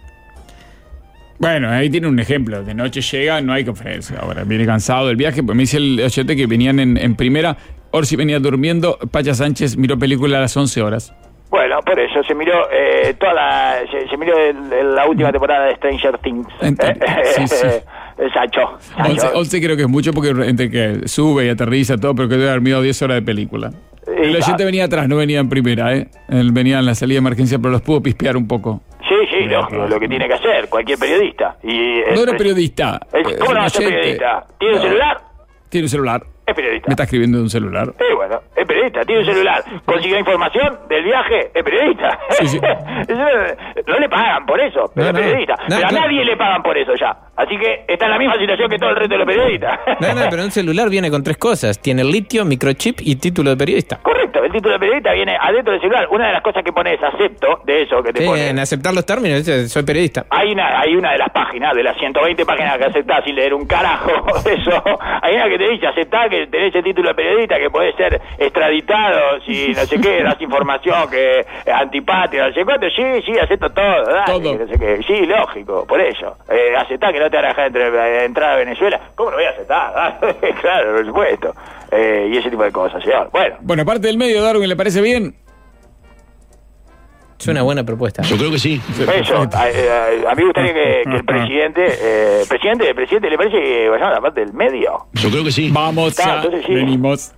Bueno, ahí tiene un ejemplo. De noche llega, no hay conferencia. Ahora viene cansado del viaje. Pues me dice el oyente que venían en, en primera... Orsi venía durmiendo, Pacha Sánchez miró película a las once horas. Bueno, por eso se miró eh, toda la se, se miró el, el, la última temporada de Stranger Things. Entonces, eh, sí, sí. Eh, Sacho. once creo que es mucho porque entre que sube y aterriza todo, pero que debe haber mirado diez horas de película. El oyente venía atrás, no venía en primera, ¿eh? Él venía en la salida de emergencia, pero los pudo pispear un poco. Sí, sí, lógico, lo que tiene que hacer cualquier periodista. Y no era periodista. El, ¿Cómo no va a ser periodista? ¿Tiene un celular? Tiene un celular. Es periodista. Me está escribiendo de un celular. Sí, bueno, es periodista, tiene un celular. Consiguió información del viaje, es periodista. Sí, sí. No le pagan por eso, pero no, es periodista. No, pero no, a no. nadie le pagan por eso ya. Así que está en la misma situación que todo el resto de los periodistas. No, no, pero un celular viene con tres cosas. Tiene el litio, microchip y título de periodista. Correcto, el título de periodista viene adentro del celular. Una de las cosas que pones acepto de eso que te sí, pone. En aceptar los términos, soy periodista. Hay una, hay una de las páginas, de las ciento veinte páginas que aceptás sin leer un carajo de eso. Hay una que te dice aceptar que tenés el título de periodista, que podés ser extraditado si no sé qué, das información que es antipática, no sé cuánto. Sí, sí, acepto todo, dale, todo. No sé qué. Sí, lógico, por eso. Eh, aceptar que no te van a dejar entre, entrar a Venezuela. ¿Cómo lo voy a aceptar? Claro, por supuesto. Eh, y ese tipo de cosas, señor. Bueno. Bueno, aparte del medio, Darwin, ¿le parece bien? Es una buena propuesta. Yo creo que sí. Eso, a, a, a mí me gustaría que, que el presidente, eh, presidente, presidente, ¿le parece que vayamos a la parte del medio? Yo creo que sí. Vamos, Está, ya, entonces sí. venimos.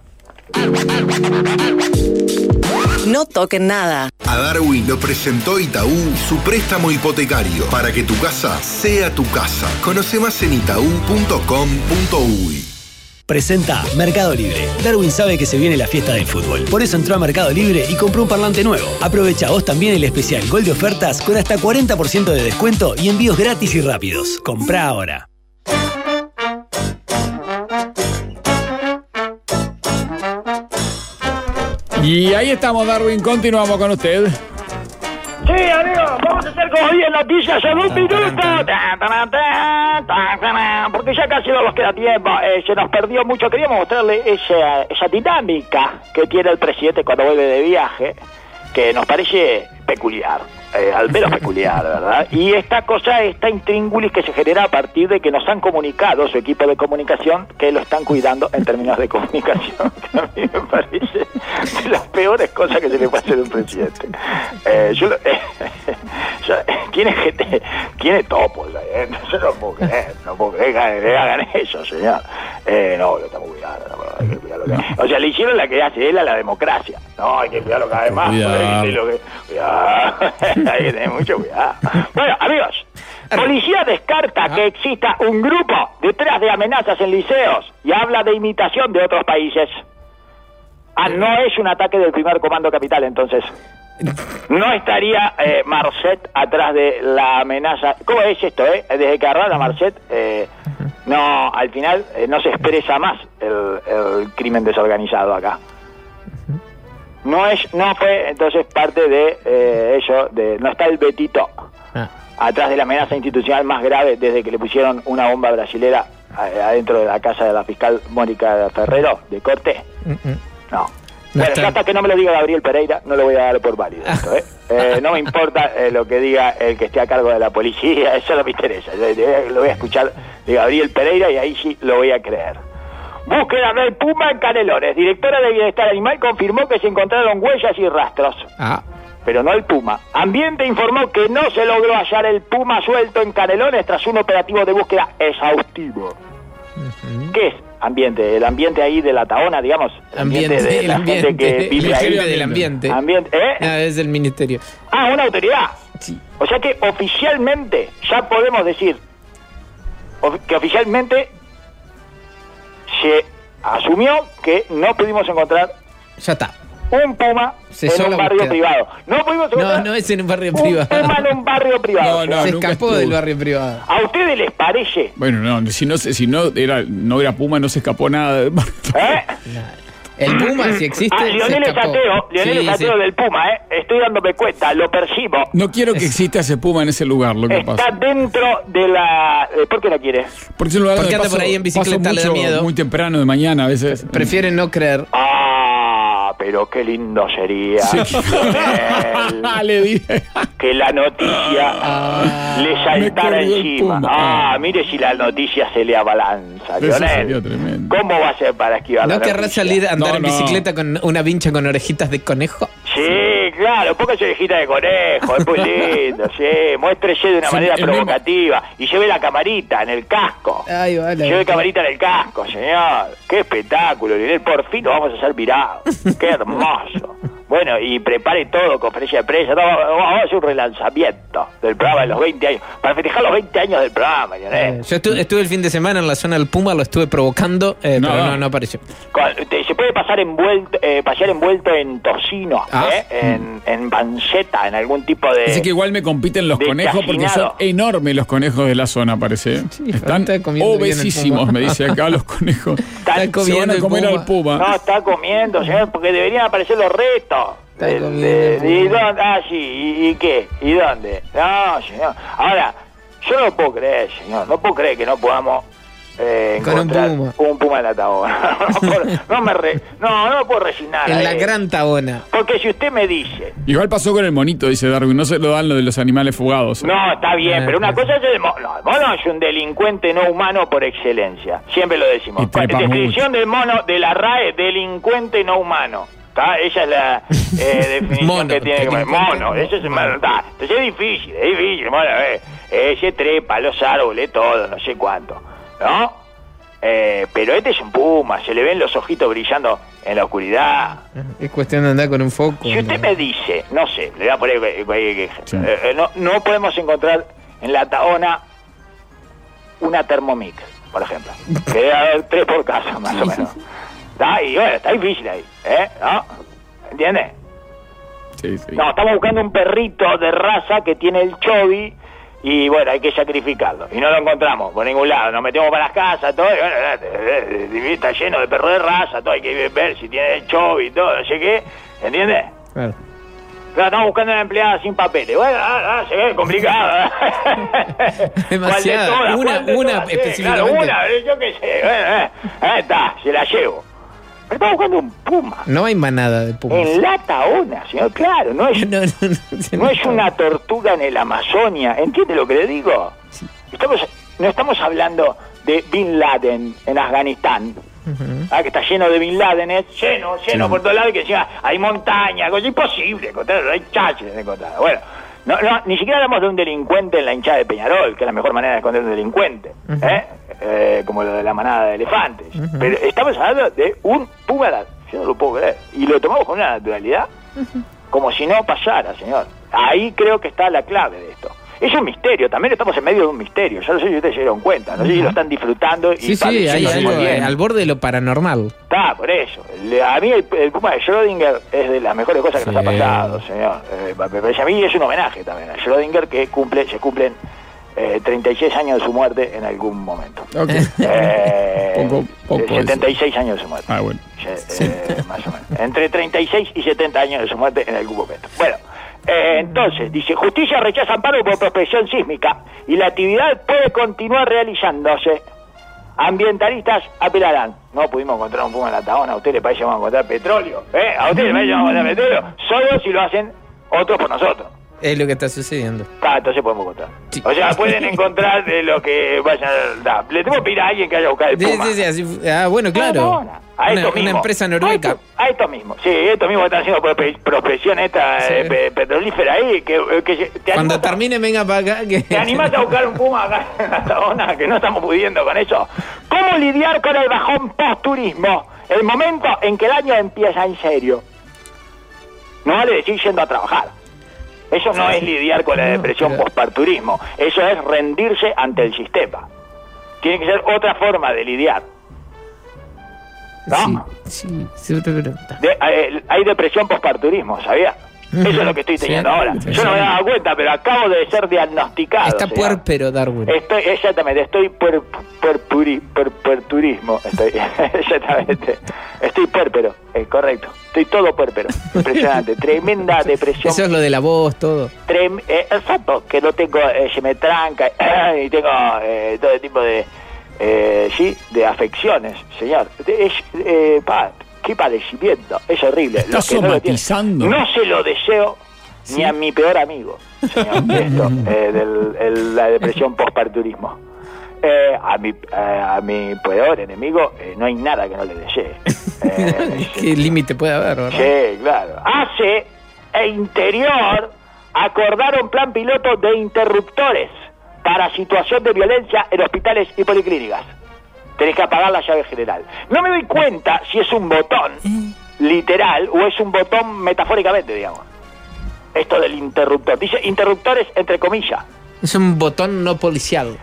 No toquen nada. A Darwin lo presentó Itaú, su préstamo hipotecario, para que tu casa sea tu casa. Conoce más en itaú punto com punto uy. Presenta Mercado Libre. Darwin sabe que se viene la fiesta del fútbol. Por eso entró a Mercado Libre y compró un parlante nuevo. Aprovecha vos también el especial Gol de ofertas con hasta cuarenta por ciento de descuento y envíos gratis y rápidos. Comprá ahora. Y ahí estamos, Darwin. Continuamos con usted. Sí, amigos, vamos a hacer como diez noticias en un minuto. Tan, tan, tan, tan, tan, porque ya casi no nos queda tiempo. Eh, se nos perdió mucho. Queríamos mostrarle esa, esa dinámica que tiene el presidente cuando vuelve de viaje, que nos parece peculiar. Eh, al menos peculiar, ¿verdad? Y esta cosa, esta intríngulis que se genera a partir de que nos han comunicado su equipo de comunicación que lo están cuidando en términos de comunicación, que a mí me parece de las peores cosas que se le puede hacer a un presidente. Eh, yo, lo, eh, yo tiene gente, tiene topos, eh, yo no puedo creer, no puedo creer que le hagan eso, señor. Eh, no, lo estamos cuidando, no, hay que cuidarlo. O sea, le hicieron la que hace él a la democracia. No, hay que cuidarlo cada vez más. Cuidado. Lo que, cuidado. Hay que tener mucho cuidado. Bueno, amigos, policía descarta que exista un grupo detrás de amenazas en liceos y habla de imitación de otros países. Ah, no es un ataque del primer comando capital, entonces. No estaría eh, Marcet atrás de la amenaza. ¿Cómo es esto, eh? Desde que agarraron a Marcet, eh, no, al final eh, no se expresa más el, el crimen desorganizado acá. No es, no fue entonces parte de eh, ello, de no está el Betito ah. atrás de la amenaza institucional más grave desde que le pusieron una bomba brasilera a, adentro de la casa de la fiscal Mónica Ferrero de Corte. Mm-mm. No. no bueno, está... hasta que no me lo diga Gabriel Pereira, no lo voy a dar por válido. Ah. Esto, ¿eh? Eh, no me importa eh, lo que diga el que esté a cargo de la policía, eso no me interesa. Yo, yo, lo voy a escuchar de Gabriel Pereira y ahí sí lo voy a creer. Búsqueda del puma en Canelones. Directora de Bienestar Animal confirmó que se encontraron huellas y rastros. Ah. Pero no el puma. Ambiente informó que no se logró hallar el puma suelto en Canelones tras un operativo de búsqueda exhaustivo. Uh-huh. ¿Qué es ambiente? El ambiente ahí de la Taona, digamos. El ambiente, ambiente de la ambiente, gente que vive ahí. Del ambiente. ambiente ¿eh? No, es el ministerio. Ah, una autoridad. Sí. O sea que oficialmente ya podemos decir of- que oficialmente se asumió que no pudimos encontrar ya está un puma Cesó en un barrio búsqueda. privado. No pudimos encontrar No, no es en un barrio un privado. puma en un barrio privado. No, no, se nunca escapó estuvo. del barrio privado. ¿A ustedes les parece? Bueno, no, si no, si no era, no era puma, no se escapó nada. ¿Eh? El puma, si existe, Ah, se Lionel es escapó. ateo, Lionel Sí, es ateo sí. del puma, ¿eh? Estoy dándome cuenta, lo percibo. No quiero que exista ese puma en ese lugar, lo que Está pasa. dentro de la... eh, ¿Por qué no quiere? Porque es un lugar Porque donde anda por paso- ahí en bicicleta, paso le da mucho, miedo. muy temprano de mañana a veces. Prefiere no creer. Ah, pero qué lindo sería, Sí. Lionel, Le dije. que la noticia Ah, le me saltara cargó el encima. puma. Ah, Ah. mire si la noticia se le abalanza, Eso sería Lionel. tremendo. ¿Cómo va a ser para esquivar la ¿No querrás noticia? salir a andar No, en no. bicicleta con una vincha con orejitas de conejo? Sí, claro, póngase orejita de conejo, es muy lindo, sí, muéstrese de una Sí, manera el mismo- provocativa y lleve la camarita en el casco. Ay, vale. Lleve camarita en el casco, señor. Qué espectáculo, Lionel, por fin lo vamos a hacer virado. Qué hermoso. Bueno, y prepare todo, conferencia de prensa, no, vamos a hacer un relanzamiento del programa de los veinte años, para festejar los veinte años del programa, Lionel. Eh, yo estu- estuve el fin de semana en la zona del Puma, lo estuve provocando, eh, No. pero no, no apareció. Con- te- se puede pasar envuelto, eh, pasear envuelto en tocino, Ah. ¿eh? en, en panceta, en algún tipo de... Así que igual me compiten los de conejos porque son chacinado. enormes los conejos de la zona, parece. Sí, Están está comiendo bien el obesísimos, puma. me dice acá los conejos. Está Se van comiendo a el comer puma. al puma. No, está comiendo, señor, porque deberían aparecer los restos. Está De- comiendo de- el ¿Y puma. dónde? Ah, sí, ¿y, y qué? ¿Y dónde? No, señor. Ahora, yo no puedo creer, señor, no puedo creer que no podamos eh, Con un encontrar puma. un puma en la Taona. no, puedo- no me re- no, no me puedo resignar. En a la eso. Gran Taona. Porque si usted me dice... Igual pasó con el monito, dice Darwin. No se lo dan lo de los animales fugados. No, está bien, Ah, pero una claro. cosa es el mono. No, el mono es un delincuente no humano por excelencia. Siempre lo decimos. Y trepa Descripción del mono de la R A E, delincuente no humano. ¿Está? Esa es la eh, definición Mono, que tiene que poner. Mono, eso es mono. está. Entonces es difícil, es difícil. Bueno, eh, eh, se trepa los árboles, todo, no sé cuánto. ¿No? Eh, pero este es un puma, se le ven los ojitos brillando en la oscuridad. Es cuestión de andar con un foco. Si usted ¿no? me dice, no sé, le voy a poner cualquier queja. Sí. Eh, eh, no, no podemos encontrar en la Tahona una Thermomix, por ejemplo. Que debe haber tres por casa, más o menos. ¿Está? Y bueno, está difícil ahí, ¿eh? ¿No? ¿Entiendes? Sí, sí. No, estamos buscando un perrito de raza que tiene el chovi y bueno, hay que sacrificarlo. Y no lo encontramos por ningún lado. Nos metemos para las casas, todo. Y bueno, eh, eh, eh, está lleno de perros de raza, todo. Hay que ver si tiene el chovi y todo, no sé qué. ¿Entiendes? Claro. Claro, estamos buscando una empleada sin papeles. Bueno, ah, ah, se ve complicado. Demasiado. ¿Cuál de todas? Una- ¿Cuál de una todas? Sí, específicamente. claro, una, yo qué sé. Bueno, eh, ahí está, se la llevo. Pero estamos buscando un puma. No hay manada de pumas. En la Tahona, señor, claro, no es, No, no, no, no es una tortuga en el Amazonia. ¿Entiende lo que le digo? Estamos, no estamos hablando de Bin Laden en Afganistán. Ujú. Ah, que está lleno de Bin Ladenes, lleno, lleno por todos lados, y que encima hay montañas, cosas imposible encontrar, hay chaches de encontrar. Bueno, no, no, ni siquiera hablamos de un delincuente en la hinchada de Peñarol, que es la mejor manera de esconder un delincuente, Ujú. ¿eh? Eh, como lo de la manada de elefantes. Ujú. Pero estamos hablando de un puma, yo no lo puedo creer, y lo tomamos con una naturalidad, como si no pasara, señor. Ahí creo que está la clave de esto. Es un misterio, también estamos en medio de un misterio. Yo no sé si ustedes se dieron cuenta, no sé si lo están disfrutando. Y Sí, sí, hay padeciendo algo bien. eh, al borde de lo paranormal. Está, por eso. Le- A mí el, el Puma de Schrödinger es de las mejores cosas que Sí. nos ha pasado, señor. Eh, me parece a mí es un homenaje también a Schrödinger, que cumple, se cumplen eh, treinta y seis años de su muerte en algún momento. Ok. Eh, Poco- poco eh, setenta y seis años de su muerte. Ah, bueno. Eh, eh, más o menos. Entre treinta y seis y setenta años de su muerte en algún momento. Bueno, eh, entonces, dice, justicia rechaza amparo por prospección sísmica y la actividad puede continuar realizándose. Ambientalistas apelarán. No pudimos encontrar un puma en la Tahona. ¿A usted le parece que vamos a encontrar petróleo? ¿Eh? ¿A usted le parece que vamos a encontrar petróleo? Solo si lo hacen otros por nosotros. Es lo que está sucediendo. Ah, entonces podemos encontrar. Sí. O sea, pueden encontrar de lo que vayan a dar. Le tengo que pedir a alguien que haya buscado el Sí, puma. sí, sí, así fu- ah, bueno, claro. A Una, esto una mismo. empresa A noruega. esto, a esto mismo. Sí, esto mismo que están haciendo prospe- prospección esta Sí. eh, pe- petrolífera ahí. Que, que se- te Cuando animas a- termine, venga para acá. Que... ¿Te animás a buscar un puma acá en la Tahona que no estamos pudiendo con eso? ¿Cómo lidiar con el bajón post-turismo? El momento en que el año empieza en serio. No vale decir yendo a trabajar. Eso no es lidiar con la No, depresión pero- post-turismo. Eso es rendirse ante el sistema. Tiene que ser otra forma de lidiar. ¿No? Sí, sí, sí, pero- De- eh, hay depresión postparturismo, ¿sabía? Eso es lo que estoy Sí, teniendo ahora. sí, Yo no me sí. daba cuenta, pero acabo de ser diagnosticado. Está señor. puérpero, Darwin. Estoy, exactamente, estoy puer, puerpuri, puer, puerturismo. Estoy, exactamente. Estoy puérpero, es correcto. Estoy todo puérpero. Impresionante. Tremenda depresión. Eso es lo de la voz, todo. Trem- eh, exacto, que no tengo, eh, se me tranca y tengo eh, todo tipo de, eh, sí, de afecciones, señor. Es, eh, pa, qué padecimiento, es horrible. Está Los que no lo tienen, somatizando. no se lo deseo ni a mi peor amigo, señor, esto, eh, del, el- la depresión postparturismo. Eh, a mi eh, a mi peor enemigo eh, no hay nada que no le desee. Eh, ¿Qué límite puede haber, verdad? Sí, claro. ACE e Interior acordaron plan piloto de interruptores para situación de violencia en hospitales y policlínicas. Tenés que apagar la llave general. No me doy cuenta si es un botón literal o es un botón metafóricamente, digamos. Esto del interruptor. Dice interruptores entre comillas. Es un botón no policial.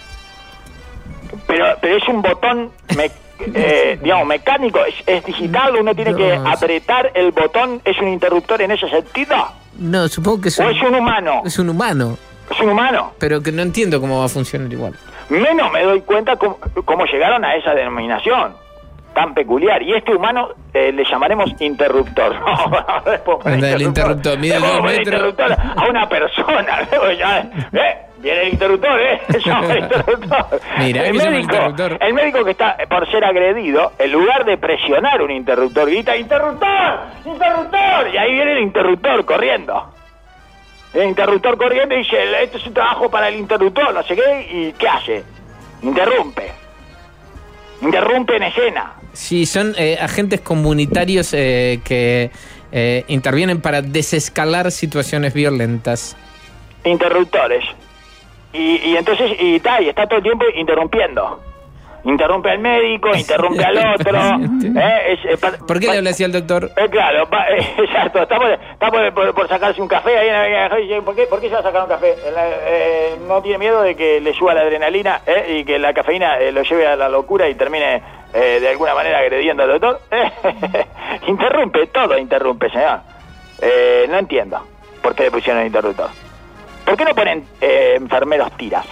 Pero, pero es un botón, me- eh, digamos, mecánico, es, es digital, uno tiene que No, apretar el botón, ¿es un interruptor en ese sentido? No, supongo que es ¿O un, es un humano? es un humano. ¿Es un humano? Pero que no entiendo cómo va a funcionar igual. Menos me doy cuenta cómo, cómo llegaron a esa denominación tan peculiar. Y este humano eh, le llamaremos interruptor. No, le puedo poner Anda, el interruptor, mide Le puedo dos poner metros. interruptor a una persona. Luego ya, ¿eh? Viene el interruptor, ¿eh? Se llama el interruptor. Mira, el que llama el médico, interruptor. el médico que está por ser agredido, en lugar de presionar un interruptor, grita ¡interruptor! ¡Interruptor! Y ahí viene el interruptor corriendo. El interruptor corriendo y dice, esto es un trabajo para el interruptor, no sé qué, y ¿qué hace? Interrumpe. Interrumpe en escena. Sí, son eh, agentes comunitarios eh, que eh, intervienen para desescalar situaciones violentas. Interruptores. Y, y entonces, y, ta, y está todo el tiempo interrumpiendo. Interrumpe al médico, interrumpe al otro. ¿eh? es, eh, pa, ¿Por qué pa, le habla así al doctor? Eh, claro, pa, eh, exacto. Está, por, está por, por, por sacarse un café ahí en la, ¿por qué, ¿Por qué se va a sacar un café? Eh, ¿No tiene miedo de que le suba la adrenalina eh, y que la cafeína eh, lo lleve a la locura y termine eh, de alguna manera agrediendo al doctor? Eh, interrumpe, todo interrumpe, señor. Eh, no entiendo por qué le pusieron el interruptor. ¿Por qué no ponen eh, enfermeros tiras?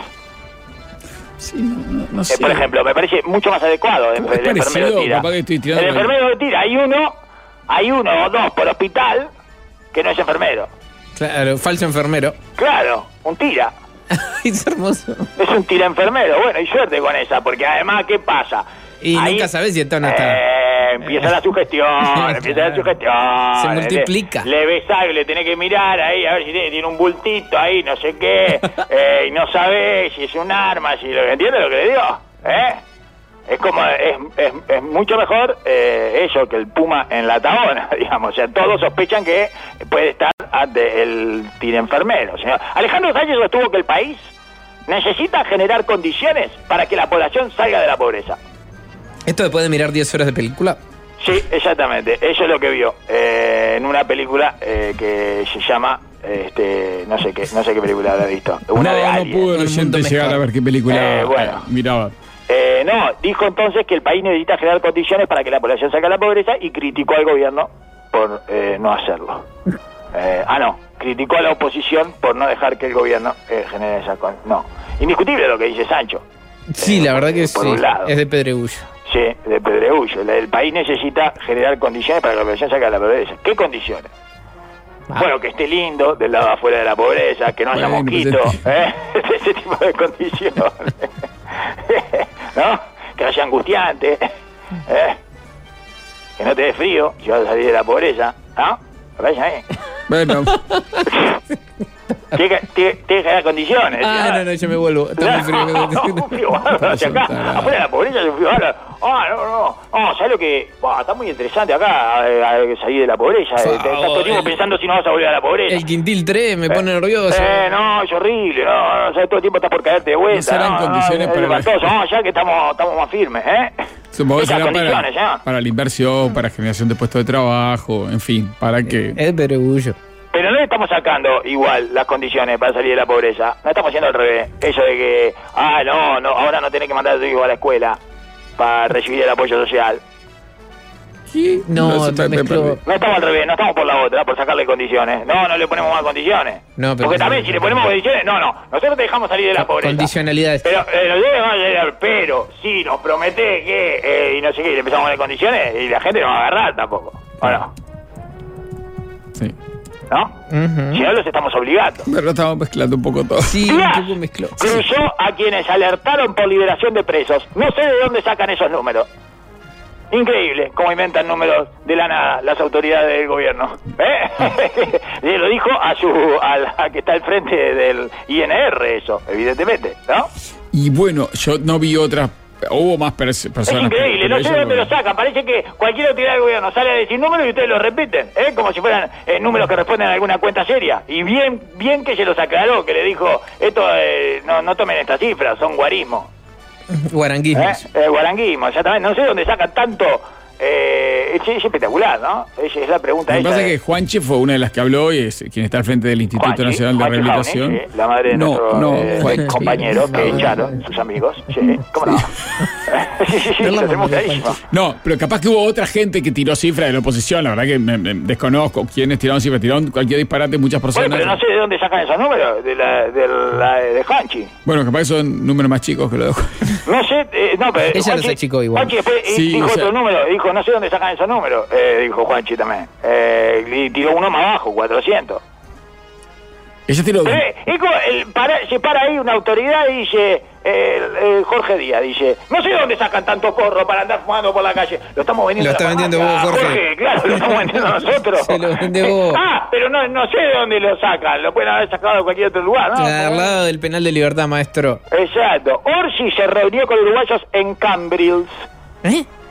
Sí, no, no sé. Eh, por ejemplo, me parece mucho más adecuado el, el enfermero tira. El enfermero tira, hay uno, hay uno o dos por hospital que no es enfermero. Claro, falso enfermero. Claro, un tira. Es hermoso. Es un tira enfermero. Bueno, y suerte con esa, porque además, ¿qué pasa? Y ahí, nunca sabes si está o no está. Eh, empieza la sugestión, empieza la sugestión. Se multiplica. Le, le ves algo, le tenés que mirar ahí, a ver si tiene, tiene un bultito ahí, no sé qué. eh, y no sabés si es un arma, si lo ¿entiendes lo que le digo? ¿Eh? Es como, es, es, es mucho mejor eh, eso que el puma en la tabona, digamos. O sea, todos sospechan que puede estar ante el tira enfermero. Señor Alejandro Sánchez sostuvo que el país necesita generar condiciones para que la población salga de la pobreza. ¿Esto después de mirar diez horas de película? Sí, exactamente. Eso es lo que vio eh, en una película eh, que se llama, este, no sé qué, no sé qué película habrá visto. Una no, de no Alien. pudo el oyente llegar a ver qué película eh, bueno. miraba. Eh, no, dijo entonces que el país necesita generar condiciones para que la población salga de la pobreza y criticó al gobierno por eh, no hacerlo. Eh, ah, no, criticó a la oposición por no dejar que el gobierno eh, genere esa con... No, indiscutible lo que dice Sancho. Sí, eh, la verdad que por sí, un lado. es de pedregullo. Sí, de pedregullo. El, el país necesita generar condiciones para que la población salga de la pobreza. ¿Qué condiciones? Ah. Bueno, que esté lindo del lado afuera de la pobreza, que no haya bueno, mosquitos, pues ¿eh? Ese tipo de condiciones. ¿No? Que no sea angustiante, ¿eh? Que no te dé frío si vas a salir de la pobreza, ¿no? ¿Me parece a mí? Bueno. Tiene que, tiene, tiene que dar condiciones. Ah, ¿no? no, no, yo me vuelvo. Está muy frío. No, un frío bárbaro. Hacia acá, afuera de la pobreza es un frío bárbaro. Ah, no, no. No, ¿sabes lo que? Wow, está muy interesante acá a, a salir de la pobreza. Wow, Estás todo el tiempo el, pensando si no vas a volver a la pobreza. El quintil tres me pone eh, nervioso. Eh, no, es horrible. No, no, ¿sabes? Todo el tiempo estás por caerte de vuelta. No serán no, condiciones no, para la... No, ya que estamos, estamos más firmes, ¿eh? Supongo que será para, ¿eh? para la inversión, para generación de puestos de trabajo, en fin, para que... Es perugullo. Pero no le estamos sacando igual las condiciones para salir de la pobreza. No estamos haciendo al revés. Eso de que, ah, no, no, ahora no tenés que mandar a tu hijo a la escuela para recibir el apoyo social. Sí, no, no, no, me no estamos al revés, no estamos por la otra, por sacarle condiciones. No, no le ponemos más condiciones. No, pero Porque no, también no, si le ponemos condiciones, no, no, nosotros te dejamos salir de la pobreza. Condicionalidades. Pero, eh, pero, sí, nos promete que, eh, y no sé qué, y le empezamos a poner condiciones y la gente no va a agarrar tampoco. ¿O no? Sí. ¿No? Uh-huh. Si no, los estamos obligando. Pero estamos mezclando un poco todo. Sí, Díaz un poco mezcló. cruzó a quienes alertaron por liberación de presos. No sé de dónde sacan esos números. Increíble cómo inventan números de la nada las autoridades del gobierno. ¿Eh? Le lo dijo a su a la que está al frente del I N R eso, evidentemente, ¿no? Y bueno, yo no vi otras. Hubo más pers- personas. Es increíble, no sé de dónde lo sacan. Parece que cualquier autoridad del gobierno sale a decir números y ustedes los repiten, ¿eh? Como si fueran eh, números que responden a alguna cuenta seria. Y bien bien que se los aclaró, que le dijo, esto eh, no, no tomen estas cifras, son guarismo. Guaranguismo. ¿Eh? Eh, guaranguismo, exactamente. No sé dónde sacan tanto. Eh, es, es espectacular, ¿no? Esa es la pregunta. Lo que pasa de... es que Juanchi fue una de las que habló y es quien está al frente del Instituto Juanchi, Nacional de Juanchi Rehabilitación. Jaune, sí, la madre de no, nuestro no, eh, Juanchi, compañero no, que no, echaron, no. sus amigos. Sí, ¿cómo no? sí, sí, sí, lo tenemos clarísimo. No, pero capaz que hubo otra gente que tiró cifras de la oposición. La verdad que me, me desconozco quiénes tiraron cifras. Tiraron cualquier disparate, muchas personas. Bueno, pero no sé de dónde sacan esos números, de la de, la, de Juanchi. Bueno, capaz que son números más chicos que los de No sé, eh, no, pero ella los achicó igual. Juanchi después sí, dijo o sea, otro número, dijo, no sé dónde sacan esos números, eh, dijo Juanchi también. Eh, y tiró uno más bajo, cuatrocientos. Ella tiró. Pero, eh, es como el, para, se para ahí una autoridad y dice, eh, eh, Jorge Díaz dice, no sé dónde sacan tanto corro para andar fumando por la calle. Lo estamos vendiendo. Lo está vendiendo vos, Jorge. Jorge. Claro, lo estamos vendiendo nosotros. Se lo vende vos. Ah, pero no, no sé de dónde lo sacan. Lo pueden haber sacado de cualquier otro lugar, ¿no? Al lado del penal de Libertad, maestro. Exacto. Orsi se reunió con uruguayos en Cambrils. ¿Eh?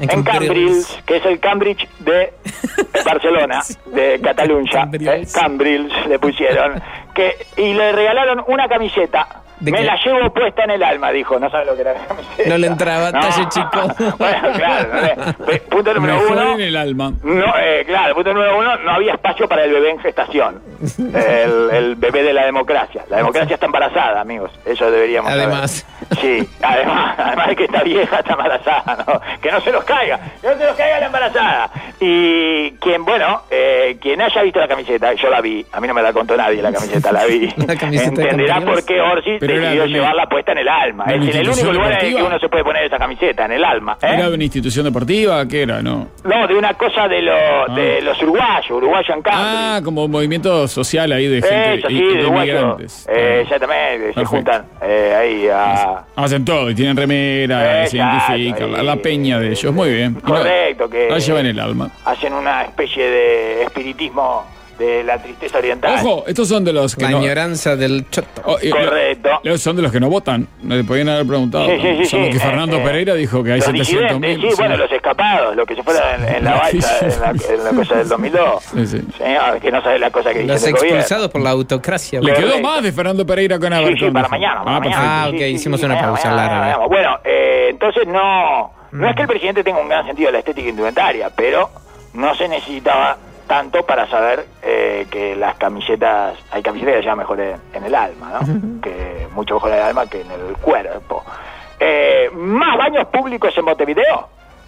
En, en Cambrils, que es el Cambridge de Barcelona, de Cataluña. Eh, Cambrils le pusieron. Que, y le regalaron una camiseta. Me qué? la llevo puesta en el alma, dijo. No sabe lo que era la camiseta. No le entraba, No. talle chico. Bueno, claro. No le- punto número Mejor uno. en el alma. No, eh, claro, punto número uno, no había espacio para el bebé en gestación. El, el bebé de la democracia. La democracia está embarazada, amigos. Eso deberíamos Además. saber. Sí, además, además de que está vieja, está embarazada, ¿no? Que no se los caiga, que no se los caiga la embarazada. Y quien, bueno, eh, quien haya visto la camiseta, yo la vi, a mí no me la contó nadie la camiseta, la vi. La camiseta de Entenderá compañeros. por qué Orsi Pero era decidió de una- llevarla puesta en el alma. de Es una en el único institución lugar en el que deportiva. uno se puede poner esa camiseta, en el alma. ¿eh? ¿Era de una institución deportiva? ¿Qué era? No. No, de una cosa de, los de los uruguayos, uruguayo en Cambridge. Ah, como un movimiento social ahí de gente Eso, y- sí, y de de uruguayos. inmigrantes. Eh, exactamente, se Perfecto. juntan eh, ahí a... Hacen todo y tienen remera, se Exacto, identifican, la, ahí. la peña de ellos. Muy bien. Y no- Correcto, que... La llevan en el alma. Hacen una especie de espiritismo de la tristeza oriental. Ojo, estos son de los que La no... añoranza del choto. Oh, y- Correcto. lo- Son de los que no votan. Le podían haber preguntado. Sí, sí, sí, son los sí. que Fernando Eh, eh, Pereira dijo que hay Los setecientos disidentes, mil. sí, bueno, los escapados, los que se fueron en, en la balsa, en la, en la cosa del dos mil dos. Sí, sí. Señor, que no sabe la cosa que dice Los el gobierno. expulsados por la autocracia. Le quedó Correcto. más de Fernando Pereira con Sí, sí, Abercrombie. para mañana, para Ah, mañana. perfecto. Ah, Sí, ok, sí, hicimos sí, una mañana, pausa mañana, larga. mañana. Bueno, eh, entonces no, no es que el presidente tenga un gran sentido de la estética indumentaria, pero no se necesitaba tanto para saber eh, que las camisetas, hay camisetas que se llaman mejor en, en el alma, ¿no? Que mucho mejor en el alma que en el cuerpo. Eh, ¿Más baños públicos en Montevideo?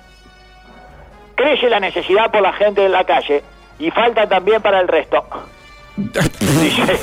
Crece la necesidad por la gente en la calle y falta también para el resto. Dice.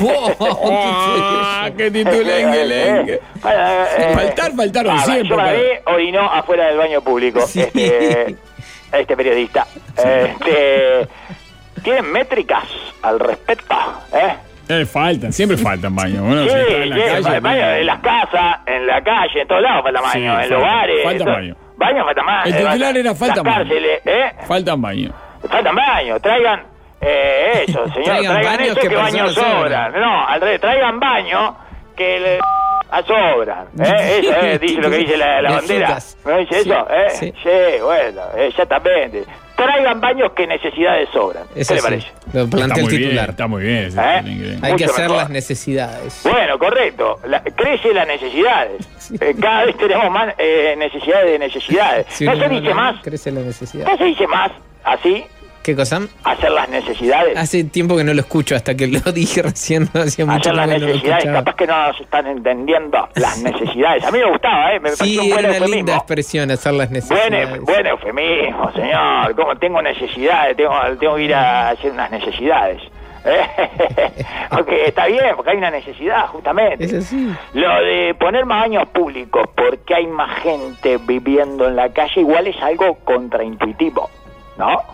Ah, qué titulengue, lengue. Eh, Faltar, faltaron ah, siempre, Yo la pero- vi, orinó afuera del baño público. Sí. Este, este periodista. Este, ¿tienen métricas al respecto? ¿Eh? Eh, faltan, siempre faltan baños. Bueno, Sí, si está en la sí, calle, baño en las casas, en la calle, en todos lados falta baño, Sí, en falta- los bares. falta todo- baño. Baño falta más. El titular era falta las baño. cárceles, ¿eh? faltan baños. Faltan baños, traigan eh, eso, señor, Traigan traigan, baños eso que que baños personas sobran. No, al revés, traigan baños que le a sobran. ¿eh? Eso, eh, dice lo que dice la, la De bandera. frutas. ¿No dice Sí, eso? ¿eh? sí. Sí, bueno, eh, exactamente. Traigan baños que necesidades sobran. Eso ¿Qué le sí, parece? lo plantea Está el muy bien, titular. está muy bien. ese ¿Eh? titulengue. Hay que mucho hacer mejor. las necesidades. Bueno, correcto. La, crece las necesidades. Eh, cada vez tenemos más eh, necesidades de necesidades. Si no uno se dice no, más, crece la necesidad. no se dice más así, ¿Qué cosa? hacer las necesidades. Hace tiempo que no lo escucho, hasta que lo dije recién, no hacía mucho Hacer las tiempo que no lo necesidades, escuchaba. capaz que no nos están entendiendo las necesidades. A mí me gustaba, ¿eh? Me pareció Sí, un buen era una linda eufemismo. expresión, hacer las Buen, necesidades. buen eufemismo, señor. Como tengo necesidades, tengo, tengo que ir a hacer unas necesidades. ¿Eh? Porque está bien, porque hay una necesidad, justamente. Es así. Lo de poner más baños públicos porque hay más gente viviendo en la calle, igual es algo contraintuitivo, ¿no?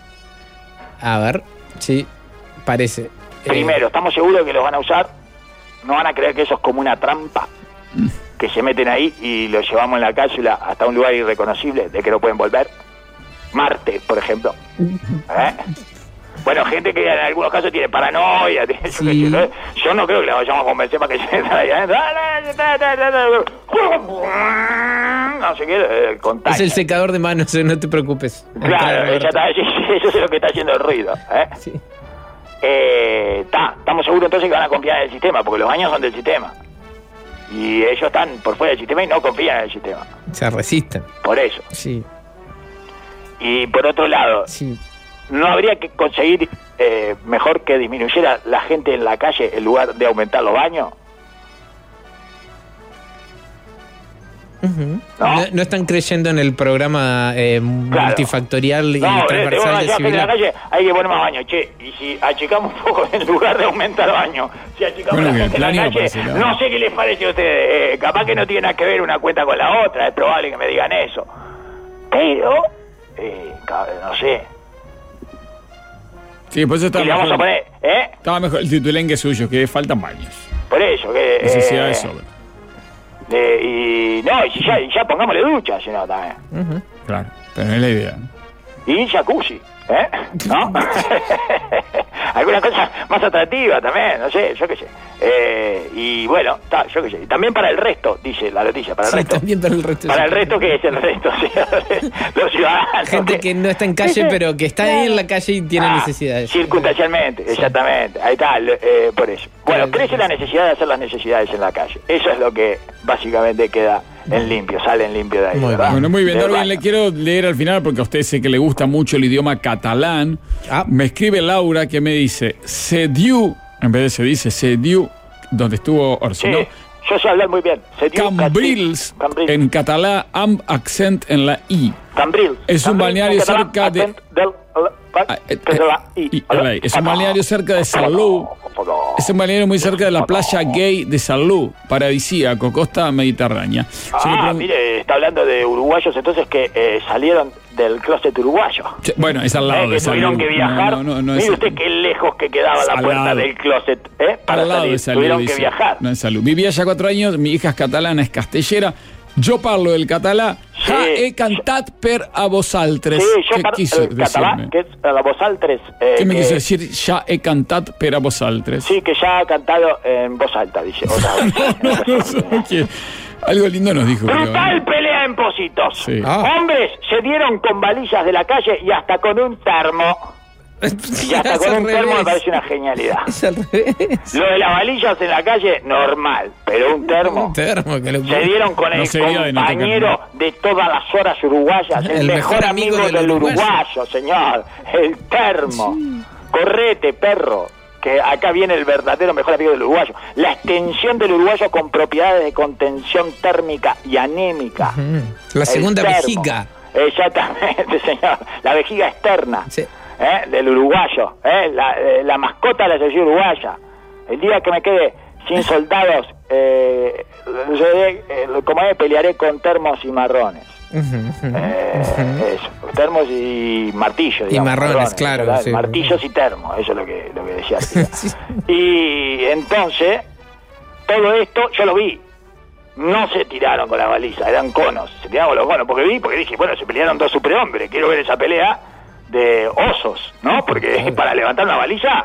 A ver, sí, parece. Eh, Primero, ¿estamos seguros de que los van a usar? ¿No van a creer que eso es como una trampa? Que se meten ahí y los llevamos en la cápsula hasta un lugar irreconocible de que no pueden volver. Marte, por ejemplo. ¿Eh? Bueno, gente que en algunos casos tiene paranoia. Tiene, yo, Sí. qué sé, ¿no? Yo no creo que la vayamos a convencer para que se metan ahí adentro. No sé qué, el contagio. es el secador de manos, no te preocupes. Claro, Entra, ya está, sí, sí, eso es lo que está haciendo el ruido. ¿eh? Sí. Eh, ta, estamos seguros entonces que van a confiar en el sistema, porque los baños son del sistema. Y ellos están por fuera del sistema y no confían en el sistema. Se resisten. Por eso. Sí, Y por otro lado, sí. ¿no habría que conseguir eh, mejor que disminuyera la gente en la calle en lugar de aumentar los baños? Ujú. ¿No? ¿No? no están creyendo en el programa eh, Claro. multifactorial y No, eh, tengo transversal una de gente en la Civilar? calle, hay que poner más baños, che. Y si achicamos un poco en lugar de aumentar baños, si achicamos Bueno, la que el gente en la plan iba calle, por ese lado. no sé qué les parece a ustedes. Eh, capaz que no tiene nada que ver una cuenta con la otra, es probable que me digan eso. Pero, eh, ca- no sé. Sí, por eso Y estaba le vamos a mejor, poner, ¿eh? estaba mejor el titulengue suyo, que faltan baños. Por eso, que... eh, Necesidades sobran. de- y no, y si ya, y ya pongámosle ducha, si no, también. Ujú. Claro, pero no es la idea. Y jacuzzi, ¿eh? ¿No? alguna cosa más atractiva también, no sé, yo qué sé. Eh, y bueno, ta, yo qué sé. Y también para el resto, dice la noticia, para el Sí, resto. también para el resto. Para el resto, ¿qué es el resto? Los ciudadanos. Gente que no está en calle, pero que está ahí en la calle y tiene Ah, necesidades. Circunstancialmente, Sí. exactamente. Ahí está, eh, por eso. Bueno, Pero- crece la necesidad de hacer las necesidades en la calle. Eso es lo que básicamente queda en limpio, sale en limpio de ahí. Muy ¿verdad? bien. Bueno, muy bien, Del Darwin, baño. le quiero leer al final porque a usted sé que le gusta mucho el idioma catalán. Ah. Me escribe Laura que me dice, se diu, en vez de se dice, se diu, donde estuvo Orsi, Sí, ¿no? yo sé hablar muy bien. Se diu Cambrils, Cambrils. en catalán, amb accent en la I. Cambrils. Es un Cambrils, balneario en catalán, cerca de- accent del- Ah, eh, que se la I. y- hola, es un balneario cerca de Salou. Es un balneario muy cerca de la playa gay de Salou, paradisíaco, costa mediterránea. Yo le Ah, pregun- mire, está hablando de uruguayos entonces que eh, salieron del closet uruguayo. Che, Bueno, es al lado Eh, de que tuvieron Salou. que viajar. No, no, no, no Mire es- usted qué lejos que quedaba la Al puerta lado. del closet, ¿eh? Para al lado salir. de Salou, Tuvieron dice. que viajar. No en Salou. Vivía ya cuatro años, mi hija es catalana, es castellera. Yo parlo el catalá. Sí. Ja he cantat per a vosaltres. Sí, yo ¿Qué par- quiso el catalán, decirme? que es a la vosaltres. Eh, ¿Qué me que- quiso decir? Ya he cantat per a vosaltres. Sí, que ya ha cantado en voz alta, dice. Otra vez. No, no, no, que- algo lindo nos dijo. creo, Brutal ¿no? pelea en Positos. Sí. Ah. Hombres se dieron con valillas de la calle y hasta con un termo. Y hasta Es con al un termo me revés. parece una genialidad. Es al revés. Lo de las valillas en la calle, normal. Pero un termo. Un termo que lo Se dieron con No el sería de no tocar compañero nada. de todas las horas uruguayas, el, El mejor, mejor amigo, amigo del del uruguayo. uruguayo, señor, el termo. Correte, perro, que acá viene el verdadero mejor amigo del uruguayo. La extensión del uruguayo con propiedades de contención térmica y anémica. Mm. La segunda El termo. vejiga. Exactamente, señor. La vejiga externa. Sí. ¿Eh? Del uruguayo, ¿eh? La, eh, la mascota de la selección uruguaya. El día que me quede sin soldados, eh, yo, eh, como es, pelearé con termos y marrones. Eh, eso, termos y martillos, digamos, marrones, claro, ¿verdad? sí. Martillos y termos, eso es lo que, lo que decía Artigas. Sí. Y entonces, todo esto yo lo vi. No se tiraron con la baliza, eran conos, se tiraron con los conos, porque vi, porque dije, bueno, se pelearon dos superhombres, quiero ver esa pelea de osos, ¿no? Porque para levantar una baliza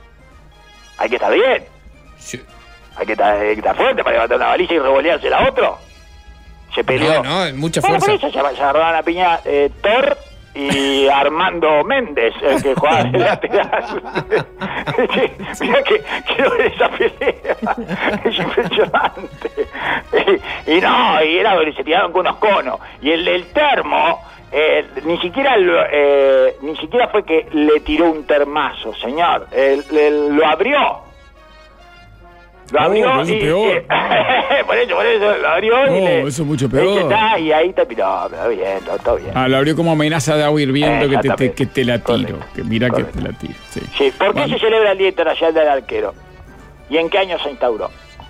hay que estar bien, Sí. hay que estar, hay que estar fuerte para levantar una baliza y revoleársela a otro. Se peleó. No, no, mucha Bueno, por fuerza. eso se, se agarraron a piña eh, Thor y Armando Méndez, el que jugaba de lateral. Sí, mira que quiero ver esa pelea. Es impresionante. Y, y no, y era se tiraron con unos conos. Y el del termo, eh, ni siquiera lo, eh, ni siquiera fue que le tiró un termazo, señor. Él, él lo abrió. Lo Oh, abrió eso y, es peor. y- por eso, por eso lo abrió y Oh, le, eso es mucho ahí peor. está, y ahí te piró, pero bien, todo, todo bien. Ah, lo abrió como amenaza de agua hirviendo que te, te- que te la tiro. Correcto. Que mira Correcto. que te la tiro. Sí. Sí, ¿por qué Bueno. se celebra el Día Internacional del Arquero? ¿Y en qué año se instauró?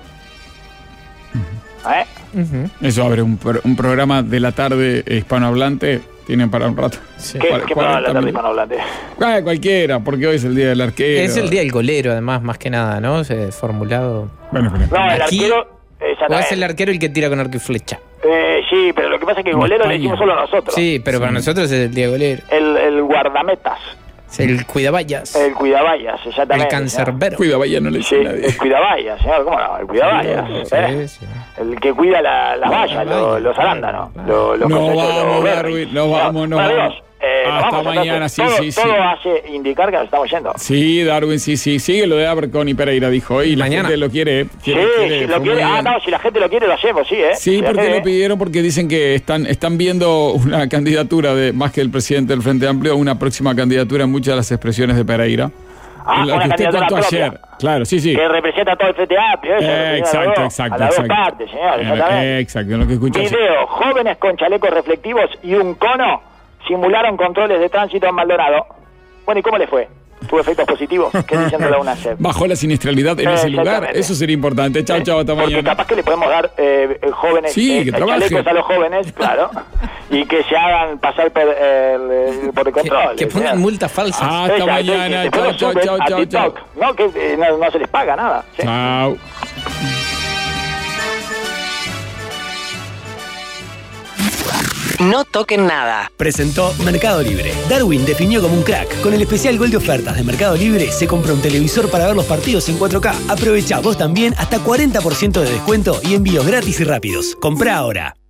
¿Eh? Ujú. Eso abre un, pro- un programa de la tarde hispanohablante. Tienen para un rato. Sí. ¿Qué, Cuar- qué programa de la cuarenta tarde minutos. hispanohablante? Ah, cualquiera, porque hoy es el día del arquero. Es el día del golero, además, más que nada, ¿no? Se formulado. Bueno, pero- No, el Aquí- arquero... O exactamente. es el arquero el que tira con arco y flecha. Eh, sí, pero lo que pasa es que el En golero le España. decimos solo nosotros. Sí, pero para nosotros es el día golero. El, el guardametas, Es el cuidavallas. el cuidavallas, exactamente. El cancerbero. Cuida, vaya, no le Sí, dice nadie. el cuidavallas, señor, ¿cómo no? El cuidavallas. Sí, ¿eh? sí. El que cuida la- las vallas, los, los arándanos. Los, los Nos cosechos, los vamos, berries. Darwin, nos vamos, nos Bueno, vamos. amigos, eh, nos Hasta vamos, entonces. mañana, sí, todo, sí, sí. Todo hace indicar que nos estamos yendo. Sí, Darwin, sí, sí. Sigue lo de Abercrombie Pereira, dijo. Y la Mañana. gente lo quiere. Sí, quiere, quiere, si fue lo muy quiere, ah, bien. no, si la gente lo quiere, lo hacemos, sí, ¿eh? Sí, Si la porque gente- lo pidieron porque dicen que están, están viendo una candidatura de, más que el presidente del Frente Amplio, una próxima candidatura en muchas de las expresiones de Pereira. Ah, En la una que usted candidatura contó propia. ayer. Claro, sí, sí. Que representa todo el Frente Amplio, eso. Eh, representa a exacto, las dos- exacto, A las dos exacto. partes, señor, Eh, exactamente. exacto, en lo que escuchas. Video, jóvenes con chalecos reflectivos y un cono simularon controles de tránsito en Maldonado. Bueno, ¿y cómo le fue? ¿Tuvo efectos positivos? ¿Qué diciendo la UNACEF? Bajó la siniestralidad en Eh, ese lugar. exactamente. Eso sería importante. Chao, chao, hasta Porque mañana. capaz que le podemos dar eh, eh, jóvenes Sí, eh, que trabajen. chalecos a los jóvenes, claro, y que se hagan pasar por, eh, el, por el Que, control. que pongan señor. multas falsas. Ah, hasta Exacto, mañana. que después Chao, lo chao, suben chao, a chao, chao. TikTok, No, que eh, no, no se les paga nada. Sí. Chao. No toquen nada. Presentó Mercado Libre. Darwin definió como un crack. Con el especial Gol de ofertas de Mercado Libre se compra un televisor para ver los partidos en cuatro K. Aprovecha vos también hasta cuarenta por ciento de descuento y envíos gratis y rápidos. Comprá ahora.